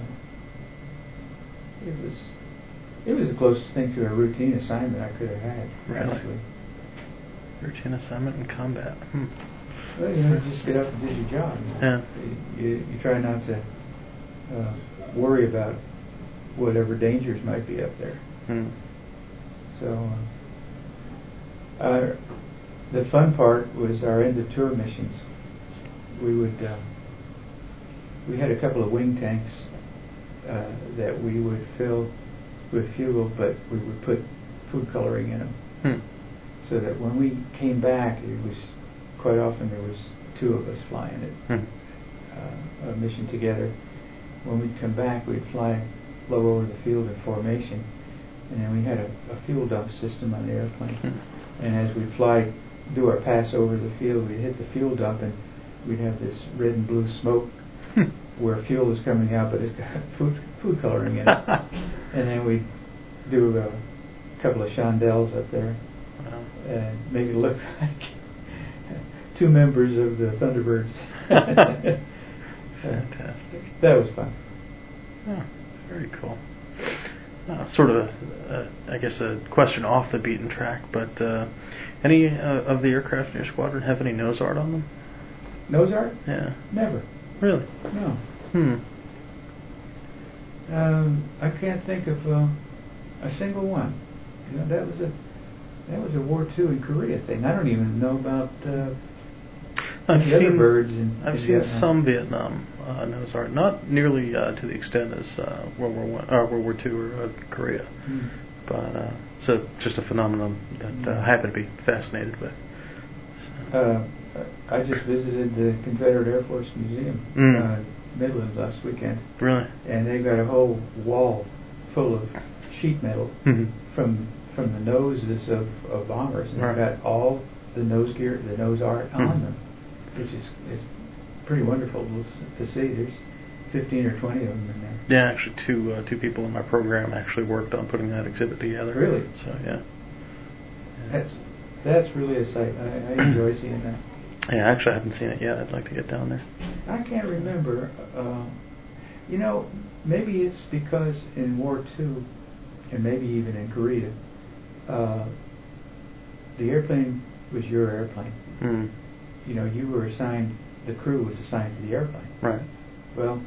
it was it was the closest thing to a routine assignment I could have had. Really? Actually. Routine assignment in combat. Hmm. Well, you know, you just get up and did your job. You know? Yeah. You, you try not to uh, worry about whatever dangers might be up there. Hmm. So, uh, uh, the fun part was our end of tour missions. We would uh, we had a couple of wing tanks uh, that we would fill with fuel, but we would put food coloring in them, Hmm. so that when we came back, it was quite often there was two of us flying it, Hmm. uh, a mission together. When we'd come back, we'd fly low over the field in formation, and then we had a, a fuel dump system on the airplane. Hmm. And as we'd fly, do our pass over the field, we'd hit the fuel dump, and we'd have this red and blue smoke Hmm. where fuel is coming out, but it's got food food coloring in it. And then we'd do a couple of chandelles up there Wow. and make it look like two members of the Thunderbirds. Fantastic. That was fun. Oh, very cool. Uh, sort of, a, a, I guess, a question off the beaten track, but uh, any uh, of the aircraft in your squadron have any nose art on them? Nose art? Yeah. Never. Really? No. Hmm. Um, I can't think of uh, a single one. You know, that was a that was a War Two in Korea thing. I don't even know about uh, I've the other seen, birds in. I've in seen Vietnam. some Vietnam uh, nose art, not nearly uh, to the extent as uh, World War One, or World War Two, or uh, Korea, Mm. but uh, so just a phenomenon that uh, I happen to be fascinated with. So. Uh, I just visited the Confederate Air Force Museum, Mm. uh, Midland last weekend, Really? and they've got a whole wall full of sheet metal Mhm. from from the noses of, of bombers, and Right. they've got all the nose gear, the nose art Mhm. on them, which is is pretty wonderful to, s- to see. There's fifteen or twenty of them in there. Yeah, actually, two uh, two people in my program actually worked on putting that exhibit together. Really? So yeah. That's that's really a sight. I, I enjoy seeing that. Yeah, actually, I haven't seen it yet. I'd like to get down there. I can't remember. Uh, you know, maybe it's because in War Two, and maybe even in Korea, uh, the airplane was your airplane. Mm. You know, you were assigned. The crew was assigned to the airplane. Right. Well,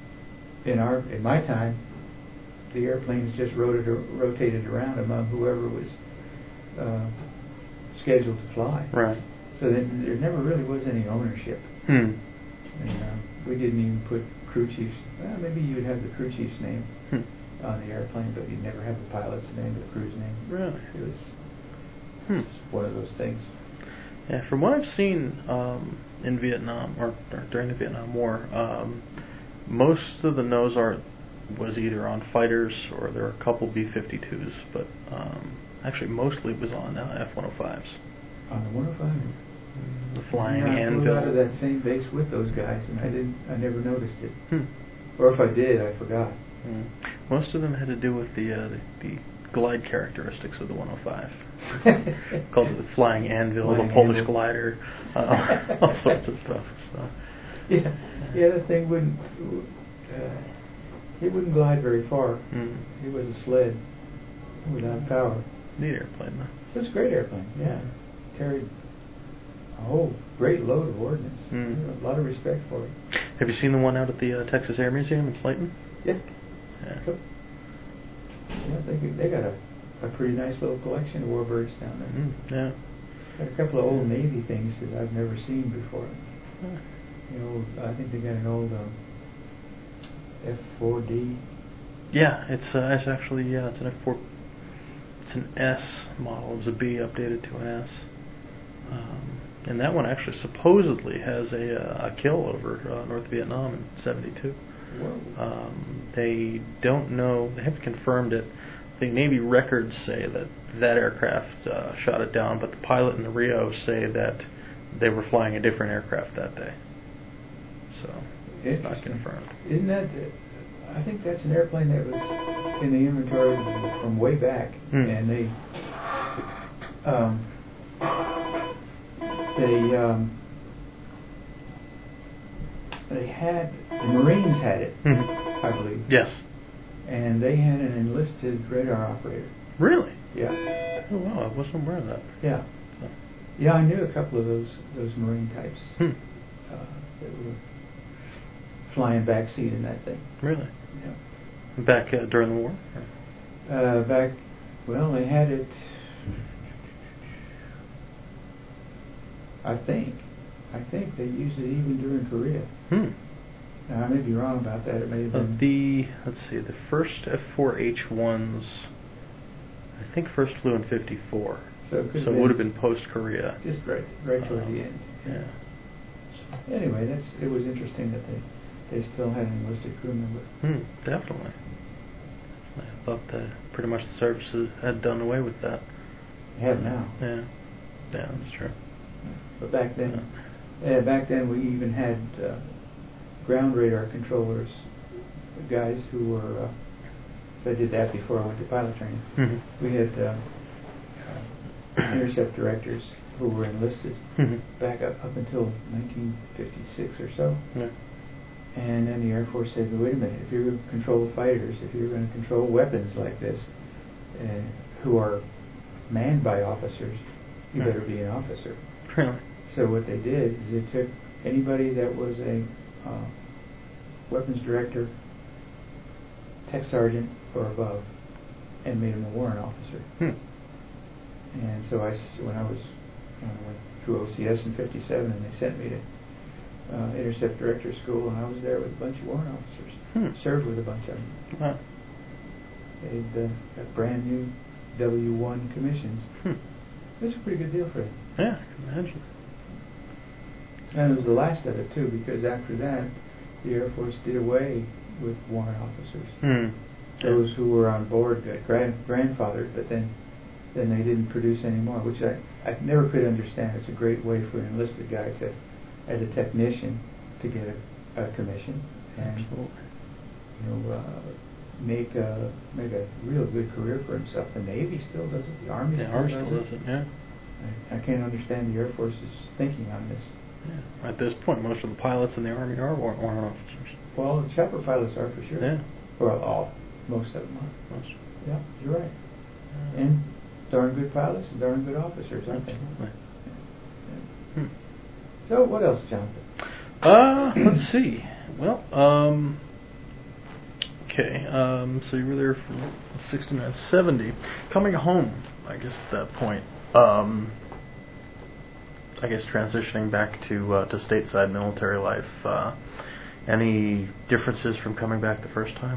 in our in my time, the airplanes just rotated rotated around among whoever was uh, scheduled to fly. Right. So that there never really was any ownership. Hmm. And uh, we didn't even put crew chief's. Well, maybe you would have the crew chief's name Hmm. on the airplane, but you'd never have the pilot's name or the crew's name. Really? It was Hmm. just one of those things. Yeah, from what I've seen um, in Vietnam or, or during the Vietnam War, um, most of the nose art was either on fighters or there were a couple B fifty-twos, but um, actually mostly was on uh, F one oh fives. On the one oh fives. The flying yeah, I anvil. flew out of that same base with those guys, and I didn't. I never noticed it. Hmm. Or if I did, I forgot. Mm. Most of them had to do with the uh, the, the glide characteristics of the one oh five. Called it the flying anvil, Flying the Polish anvil. glider, uh, all sorts of stuff. So. Yeah, yeah, that thing wouldn't. Uh, it wouldn't glide very far. Mm. It was a sled without power. Neat airplane, though. It was a great airplane. Yeah, carried a whole great load of ordnance. Mm. A lot of respect for it. Have you seen the one out at the uh, Texas Air Museum in Slayton? Yeah. Yeah. Cool. Yeah, they they got a, a pretty nice little collection of warbirds down there. Mm, yeah. Got a couple of old Navy things that I've never seen before. Yeah. You know, I think they got an old um, F four D. Yeah, it's uh, it's actually yeah, it's an F four. It's an S model. It was a B updated to an S. Um, and that one actually supposedly has a uh, a kill over uh, North Vietnam in seventy-two. Whoa. Um, they don't know. They haven't confirmed it. The Navy records say that that aircraft uh, shot it down, but the pilot and the R I O say that they were flying a different aircraft that day. So it's not Interesting. confirmed. Isn't that? I think that's an airplane that was in the inventory from way back, Hmm. and they um, they um, they had the Marines had it, Mhm. I believe. Yes. And they had an enlisted radar operator. Really? Yeah. Oh wow, I wasn't aware of that. Yeah. So, Yeah, I knew a couple of those those Marine types hmm. uh, that were flying backseat in that thing. Really? Yeah. Back uh, during the war? Uh, back, well, they had it. I think, I think they used it even during Korea. Hmm. Now, I may be wrong about that. It may have Uh, been. the let's see, the first F four H ones, I think first flew in fifty-four. So it could have so it been would have been post Korea. just right, right toward Um, the end. Yeah. Anyway, that's it was interesting that they they still had an enlisted crew member. Hmm. Definitely. I thought that pretty much the services had done away with that. They have now, Yeah. Yeah, that's true. but back then, yeah, back then we even had uh, ground radar controllers, guys who were. Uh, so I did that before I went to pilot training. Mm-hmm. We had uh, uh, intercept directors who were enlisted Mm-hmm. back up, up until nineteen fifty-six or so. Yeah. And then the Air Force said, well, wait a minute, if you're going to control fighters, if you're going to control weapons like this, uh, who are manned by officers, you Right. better be an officer. Really? So what they did is they took anybody that was a uh, weapons director, tech sergeant, or above, and made them a warrant officer. Hmm. And so I, s- when I was, when I went through O C S in fifty-seven, and they sent me to uh, intercept director school, and I was there with a bunch of warrant officers. Hmm. Served with a bunch of them. Wow. They'd uh, got brand new W one commissions. Hmm. It was a pretty good deal for them. Yeah, I can imagine. And it was the last of it too, because after that, the Air Force did away with warrant officers. Hmm. those who were on board got grand, grandfathered, but then then they didn't produce anymore, which I, I never could understand. It's a great way for an enlisted guy to, as a technician, to get a, a commission and Absolutely. you know uh, make a make a real good career for himself. The Navy still does it. The Army Yeah, still Army does still it. does it. Yeah. I, I can't understand the Air Force's thinking on this. Yeah. At this point, most of the pilots in the Army are warrant, warrant officers. Well, the chopper pilots are for sure. Yeah. Well, all most of them are. Most. Yeah, you're right. Yeah. And darn good pilots and darn good officers, aren't Absolutely. they? Hmm. So, what else, Jonathan? Uh, let's see. Well, um, okay. Um, so you were there from sixty-nine to seventy. Coming home, I guess at that point. Um, I guess transitioning back to uh, to stateside military life. Uh, any differences from coming back the first time?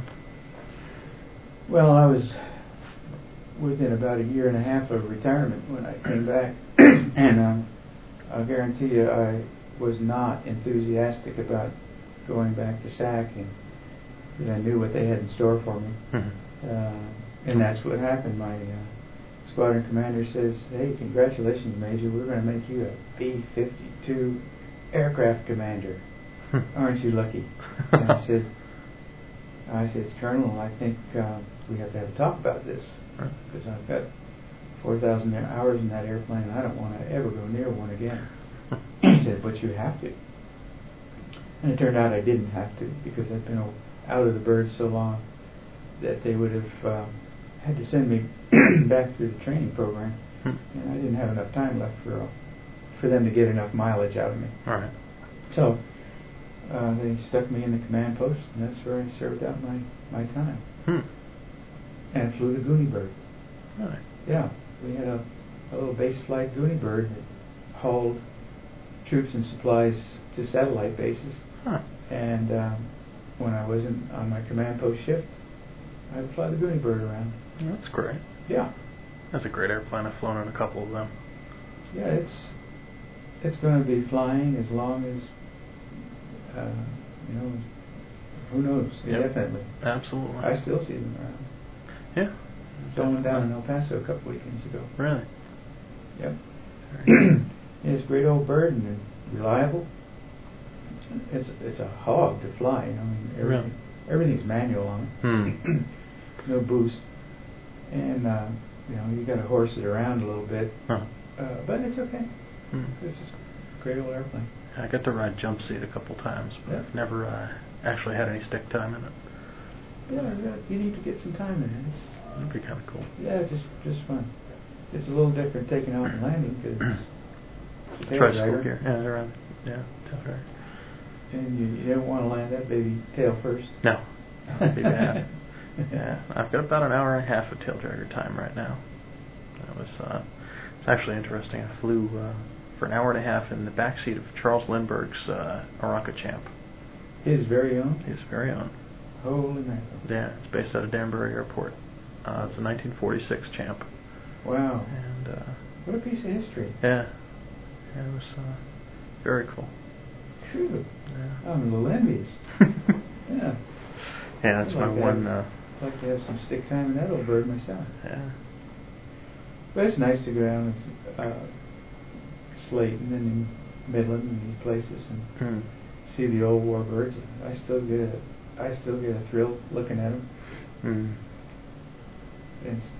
Well, I was within about a year and a half of retirement when I came back, and um, I'll guarantee you I was not enthusiastic about going back to S A C, and because I knew what they had in store for me. Mm-hmm. Uh, and that's what happened. My uh, squadron commander says, "Hey, congratulations, Major. We're going to make you a B fifty-two aircraft commander. Aren't you lucky?" And I said, I said, "Colonel, I think uh, we have to have a talk about this, because I've got four thousand hours in that airplane, and I don't want to ever go near one again." He said, "But you have to." And it turned out I didn't have to, because I'd been out of the birds so long that they would have uh, had to send me back through the training program, and I didn't have enough time left for uh, for them to get enough mileage out of me. All right. So uh, they stuck me in the command post, and that's where I served out my, my time. Hmm. And flew the Goonie Bird. Really? Yeah, we had a, a little base flight Goonie Bird that hauled troops and supplies to satellite bases. Huh. And um, when I wasn't on my command post shift, I would fly the Goonie Bird around. That's great. Yeah. That's a great airplane. I've flown in a couple of them. Yeah, it's it's going to be flying as long as, uh, you know, who knows? Yep. Definitely. Absolutely. I still see them around. Yeah. Saw one down in El Paso a couple weekends ago. Really? Yep. Very It's a great old bird and reliable. It's it's a hog to fly, you know. I mean, everything, everything's manual on it. Hmm. No boost, and uh, you know you got to horse it around a little bit, Huh. uh, but it's okay. Hmm. It's just a great old airplane. I got to ride jump seat a couple times, but Yeah. I've never uh, actually had any stick time in it. Yeah, yeah, you need to get some time in it. It's, That'd be kind of cool. yeah, just just fun. It's a little different taking off and landing because it's a tail Tricycle dragger, gear. Yeah, they're on. Yeah, tail dragger. and you, you don't want to land that baby tail first. No, that'd be bad. Yeah, I've got about an hour and a half of tail dragger time right now. That was uh, it's actually interesting. I flew uh, for an hour and a half in the backseat of Charles Lindbergh's uh, Aranca Champ. His very own. His very own. Holy mackerel! Yeah, it's based out of Danbury Airport. Uh, it's a nineteen forty-six Champ. Wow! And uh, What a piece of history. yeah, yeah, it was uh, very cool. Phew. Yeah. I'm a little envious. Yeah. Yeah, that's I'd my like to one. have- Uh, I'd like to have some stick time in that old bird myself. yeah. But it's nice to go down to uh, Slayton and in Midland and these places and Hmm. see the old war birds. I still get a, I still get a thrill looking at them. Hmm. And, s-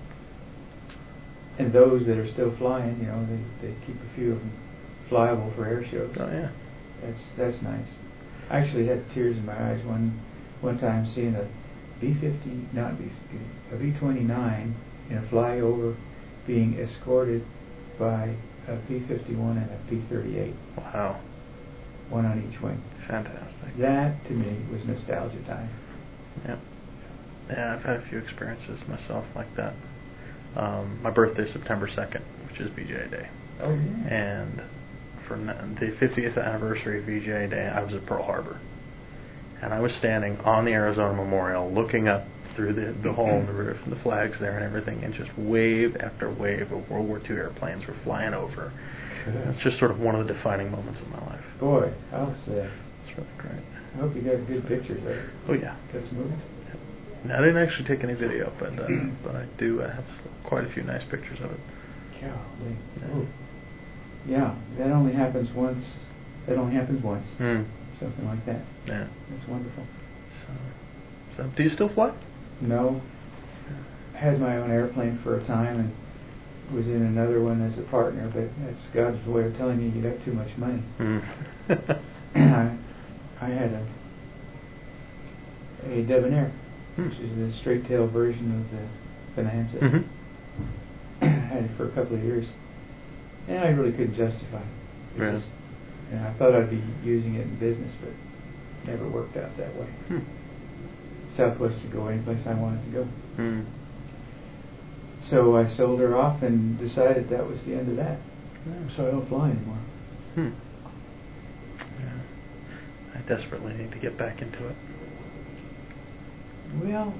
and those that are still flying, you know, they, they keep a few of them flyable for air shows. Oh yeah. That's that's nice. I actually had tears in my eyes one one time seeing a B fifty, not B fifty, a B twenty-nine in a flyover being escorted by a P fifty-one and a P thirty-eight, Wow. one on each wing. Fantastic. That to me was nostalgia time. Yep. Yeah, I've had a few experiences myself like that. Um, my birthday's September second, which is V J Day. Oh yeah. And for n- the fiftieth anniversary of V J Day, I was at Pearl Harbor. And I was standing on the Arizona Memorial looking up through the, the hole in the roof and the flags there and everything, and just wave after wave of World War Two airplanes were flying over. It's just sort of one of the defining moments of my life. Boy, I'll say. It's really great. I hope you got good pictures of it. Oh, yeah. Got some movies? Now, I didn't actually take any video, but uh, but I do uh, have quite a few nice pictures of it. Golly. Yeah. Ooh. Yeah, that only happens once. That only happens once. Mm. Something like that. Yeah. That's wonderful. So, so, do you still fly? No. I had my own airplane for a time and was in another one as a partner, but that's God's way of telling you you got too much money. Mm. I, I had a a Debonair, Hmm. which is the straight tail version of the Bonanza. Mm-hmm. I had it for a couple of years, and I really couldn't justify it. It Really? just- and I thought I'd be using it in business, but it never worked out that way. Hmm. Southwest would go any place I wanted to go. Mm. So I sold her off and decided that was the end of that. Yeah. So I don't fly anymore. Hmm. Yeah. I desperately need to get back into it. Well,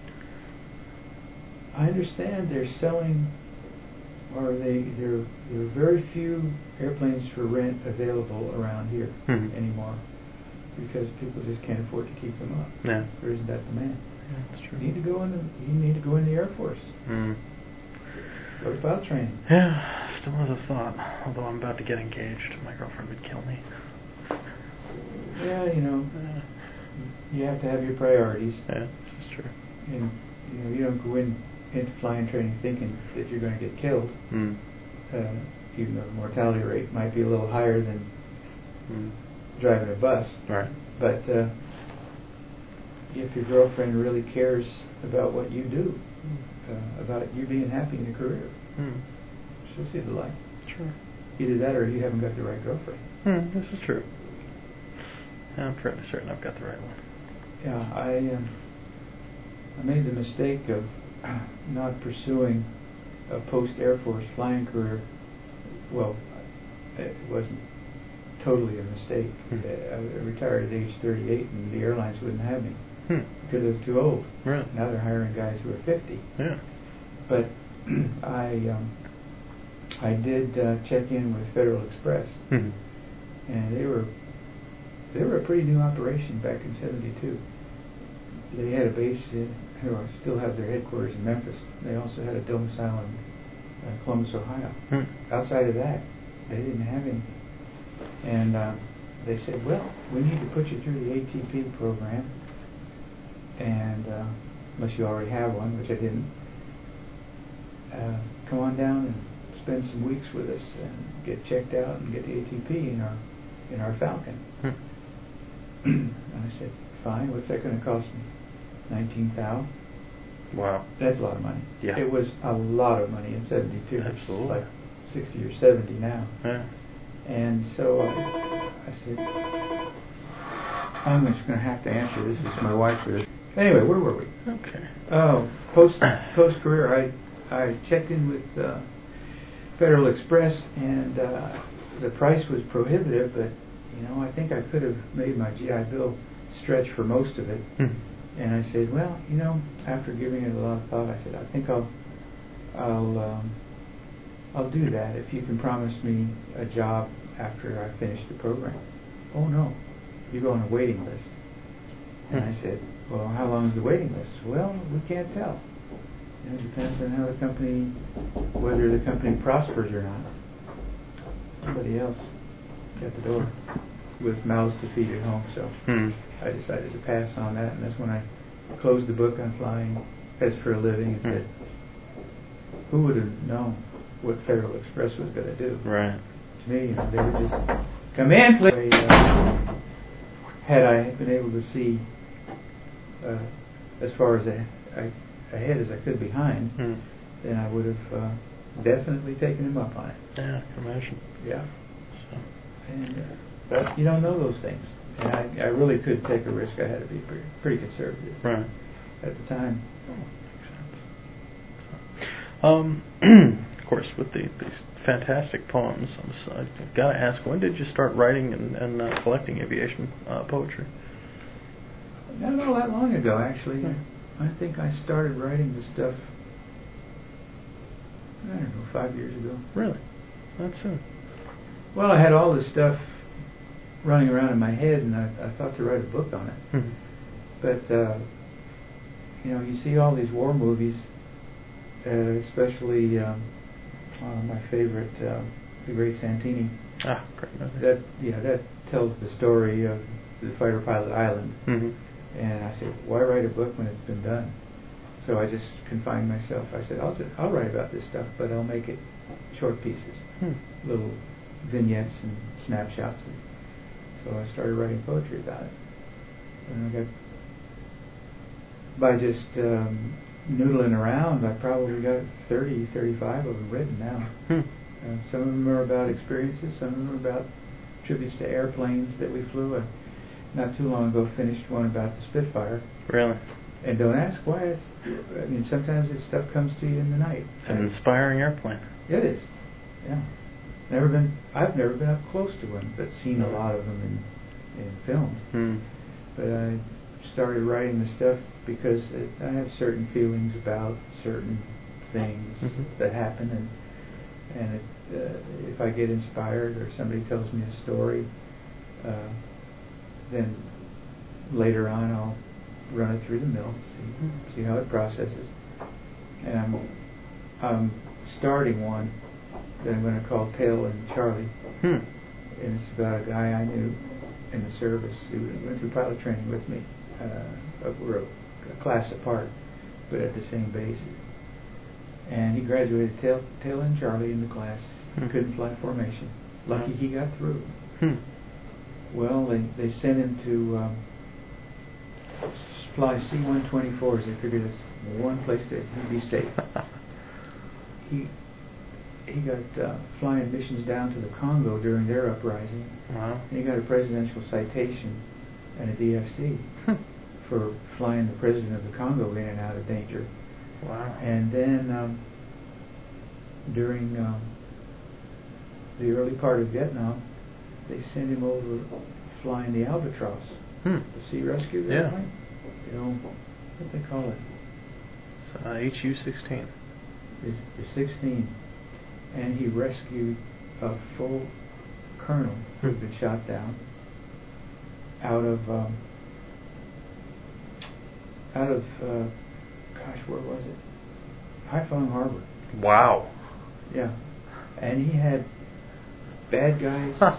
I understand they're selling, or they there there are very few airplanes for rent available around here Mhm. anymore because people just can't afford to keep them up. Yeah. There isn't that demand. Yeah, that's true. You need to go in the you need to go in the Air Force. Mm. Go to pilot training. Yeah, still as a thought. Although I'm about to get engaged, my girlfriend would kill me. Yeah, you know, Yeah, you have to have your priorities, yeah, this is true. and you know you don't go in into flying training thinking that you're going to get killed. Mm. Uh, even though the mortality rate might be a little higher than Mm. driving a bus. Right. But uh, if your girlfriend really cares about what you do, uh, about you being happy in your career, Mm. she'll see the light. Sure. Either that or you haven't got the right girlfriend. Mm, this is true. I'm fairly certain I've got the right one. Yeah, I um, I made the mistake of not pursuing a post-Air Force flying career. Well, it wasn't totally a mistake. Hmm. I retired at age thirty-eight, and the airlines wouldn't have me Hmm. because I was too old. Really? Now they're hiring guys who are fifty. Yeah. But I um, I did uh, check in with Federal Express, Mm-hmm. and they were they were a pretty new operation back in seventy-two. They had a base in, or still have their headquarters in Memphis. They also had a domicile in uh, Columbus, Ohio. Hmm. Outside of that, they didn't have any. And uh, they said, well, we need to put you through the A T P program, and uh, unless you already have one, which I didn't, uh, come on down and spend some weeks with us and get checked out and get the A T P in our in our Falcon. Hmm. And I said, fine, what's that going to cost me? nineteen thousand dollars. Wow. That's a lot of money. Yeah. It was a lot of money in seventy-two. Absolutely. It's like sixty or seventy now. Yeah. And so uh, I said, I'm just going to have to answer this. This is my wife for this. Anyway, where were we? Okay. Oh, post post career, I I checked in with uh, Federal Express, and uh, the price was prohibitive. But you know, I think I could have made my G I Bill stretch for most of it. Hmm. And I said, well, you know, after giving it a lot of thought, I said, I think I'll I'll um, I'll do that if you can promise me a job after I finish the program. Oh no, you go on a waiting list. And I said, well, how long is the waiting list? Well, we can't tell. You know, it depends on how the company, whether the company prospers or not. Somebody else got the door with mouths to feed at home, so Hmm. I decided to pass on that, and that's when I closed the book on flying as for a living and Hmm. said, who would have known what Federal Express was going to do? Right. To me, you know, they would just come in, play. Uh, had I been able to see uh, as far as I, I, ahead as I could behind, Hmm. then I would have uh, definitely taken him up on it. Yeah, I can imagine. Yeah. So. And, uh, but you don't know those things. And I, I really could take a risk. I had to be pretty, pretty conservative Right. at the time. Oh, makes sense. So, um, of course, with the, these fantastic poems, I'm s- I've got to ask, when did you start writing and, and uh, collecting aviation uh, poetry? Not all that long ago, actually. I think I started writing the stuff, I don't know, five years ago. Really? Not soon. Well, I had all this stuff running around in my head, and I, I thought to write a book on it. Hmm. But uh, you know, you see all these war movies, uh, especially um, uh, my favorite, uh, The Great Santini. Ah, great movie. That, you know, that tells the story of the fighter pilot island. Mm-hmm. And I said, why write a book when it's been done? So I just confined myself. I said, I'll, just, I'll write about this stuff, but I'll make it short pieces, Hmm. little vignettes and snapshots. And so I started writing poetry about it. And I got, by just um, noodling around, I probably got thirty, thirty-five of them written now. Hmm. Uh, some of them are about experiences, some of them are about tributes to airplanes that we flew. I, not too long ago, finished one about the Spitfire. Really? And don't ask why. It's, I mean, sometimes this stuff comes to you in the night. It's an inspiring airplane. It is. Yeah. Never been. I've never been up close to one, but seen a lot of them in in films. Hmm. But I started writing the stuff because it, I have certain feelings about certain things Mm-hmm. that happen, and and it, uh, if I get inspired or somebody tells me a story, uh, then later on I'll run it through the mill, see see how it processes, and I'm I'm starting one that I'm going to call Tail and Charlie, Hmm. and it's about a guy I knew in the service who went through pilot training with me. Uh, we're a, a class apart, but at the same bases. And he graduated Tail, Tail and Charlie in the class. Hmm. Couldn't fly formation. Lucky he got through. Hmm. Well, they, they sent him to um, fly C one twenty-fours. They figured it's one place that he'd be safe. he he got uh, flying missions down to the Congo during their uprising. Wow. And he got a presidential citation and a D F C for flying the president of the Congo in and out of danger. Wow. And then um, during um, the early part of Vietnam, they sent him over flying the Albatross, Hmm. the sea rescue Yeah. airplane. You know, what do they call it? It's uh, H U sixteen. Is the sixteen. And he rescued a full colonel who had been shot down out of um, out of uh, gosh, where was it? Haiphong Harbor. Wow. Yeah, and he had bad guys. Huh.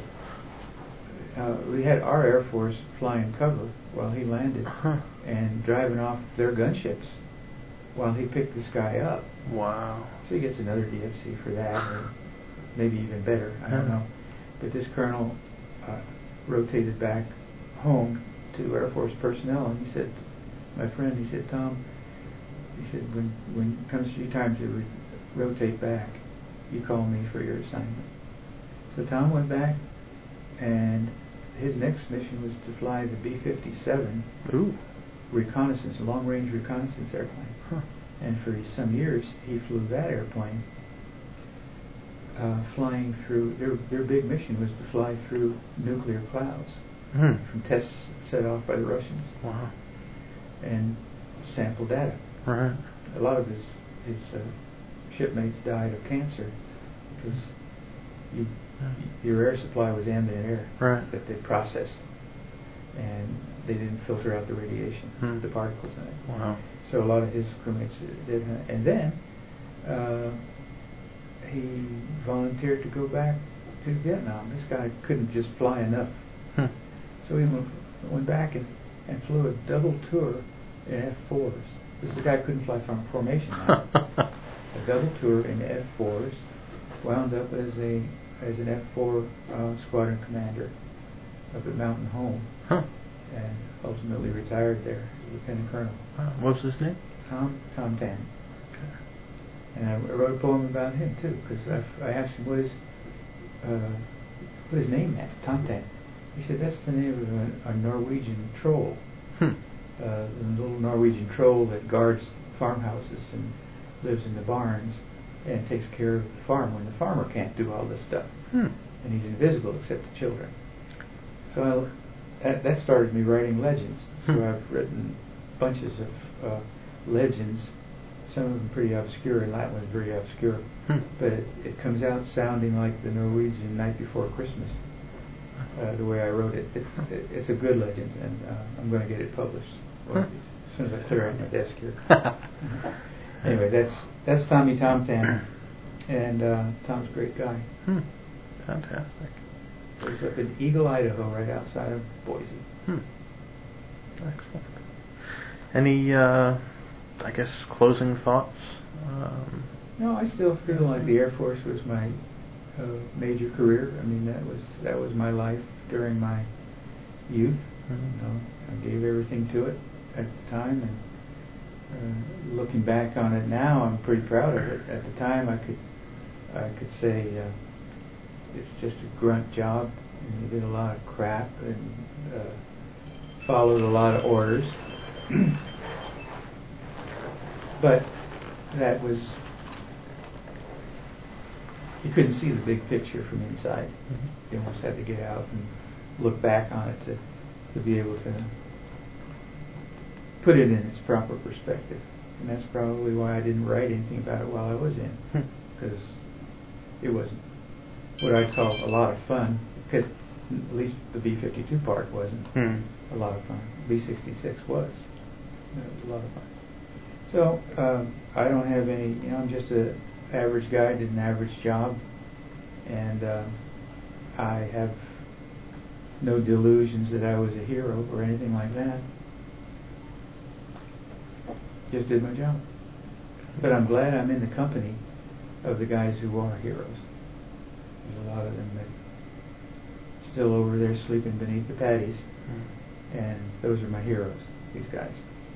Uh, we had our Air Force flying cover while he landed Huh. and driving off their gunships while he picked this guy up. Wow. So he gets another D F C for that, or maybe even better. I don't Huh. know. But this colonel uh, rotated back home to Air Force personnel, and he said, my friend, he said, Tom, he said, when when it comes to your time to re- rotate back, you call me for your assignment. So Tom went back, and his next mission was to fly the B fifty-seven Ooh. reconnaissance, long-range reconnaissance airplane. Huh. And for some years, he flew that airplane, uh, flying through, their their big mission was to fly through nuclear clouds Hmm. from tests set off by the Russians Wow. and sample data. Right. A lot of his, his uh, shipmates died of cancer because you, your air supply was ambient air Right. that they processed, and they didn't filter out the radiation, Hmm. the particles in it. Wow. So a lot of his crewmates did. And then uh, he volunteered to go back to Vietnam. This guy couldn't just fly enough. Hmm. So he went, went back and, and flew a double tour in F fours. This guy couldn't fly from formation now. A double tour in F fours, wound up as a as an F four uh, squadron commander up at Mountain Home, Huh. and ultimately retired there as lieutenant colonel. Wow. What was his name? Tom Tom Tan. Okay. And I wrote a poem about him too, because I, I asked him what his uh, what his name meant. Tom Tan. He said that's the name of a, a Norwegian troll, Hmm. uh, the little Norwegian troll that guards farmhouses and lives in the barns and takes care of the farm when the farmer can't do all this stuff. Hmm. And he's invisible except to children. So I, that, that started me writing legends. So Hmm. I've written bunches of uh, legends, some of them pretty obscure, and that one's very obscure. Hmm. But it, it comes out sounding like the Norwegian Night Before Christmas, uh, the way I wrote it. It's it, it's a good legend, and uh, I'm going to get it published. Well, as soon as I clear out my desk here. Anyway, that's that's Tommy Tom Tam, and uh, Tom's a great guy. Hmm. Fantastic. He's up in Eagle, Idaho, right outside of Boise. Hmm. Excellent. Any, uh, I guess, closing thoughts? Um, No, I still feel like the Air Force was my uh, major career. I mean, that was that was my life during my youth. Mhm. You know, I gave everything to it at the time, and uh, looking back on it now, I'm pretty proud of it. At the time, I could I could say uh, it's just a grunt job, and you did a lot of crap and uh, followed a lot of orders. But that was, you couldn't see the big picture from inside. Mhm. You almost had to get out and look back on it to, to be able to put it in its proper perspective. And that's probably why I didn't write anything about it while I was in, Hmm. because it wasn't what I'd call a lot of fun. It, at least the B fifty-two part wasn't Hmm. a lot of fun. B sixty-six was. It was a lot of fun. So um, I don't have any, you know, I'm just an average guy, did an average job, and uh, I have no delusions that I was a hero or anything like that. Just did my job. But I'm glad I'm in the company of the guys who are heroes. There's a lot of them that still over there sleeping beneath the patties, Hmm. and those are my heroes, these guys.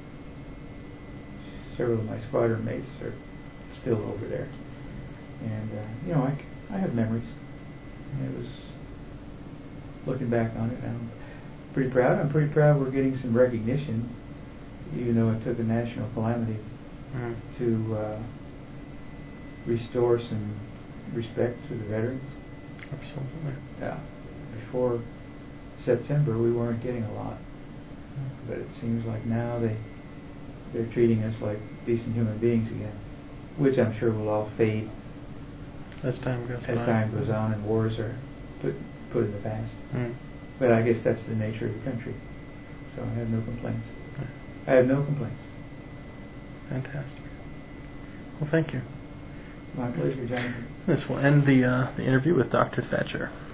Several of my squadron mates are still over there. And, uh, you know, I, I have memories. And it was, looking back on it, I'm pretty proud. I'm pretty proud we're getting some recognition, even though it took a national calamity Hmm. to uh, restore some respect to the veterans. Absolutely. Yeah. Before September, we weren't getting a lot. Hmm. But it seems like now they they're treating us like decent human beings again, which I'm sure will all fade As time goes as by. time goes on and wars are put put in the past. Hmm. But I guess that's the nature of the country, so I have no complaints. Yeah. I have no complaints. Fantastic. Well, thank you. My pleasure, Jonathan. This will end the uh, the interview with Doctor Thatcher.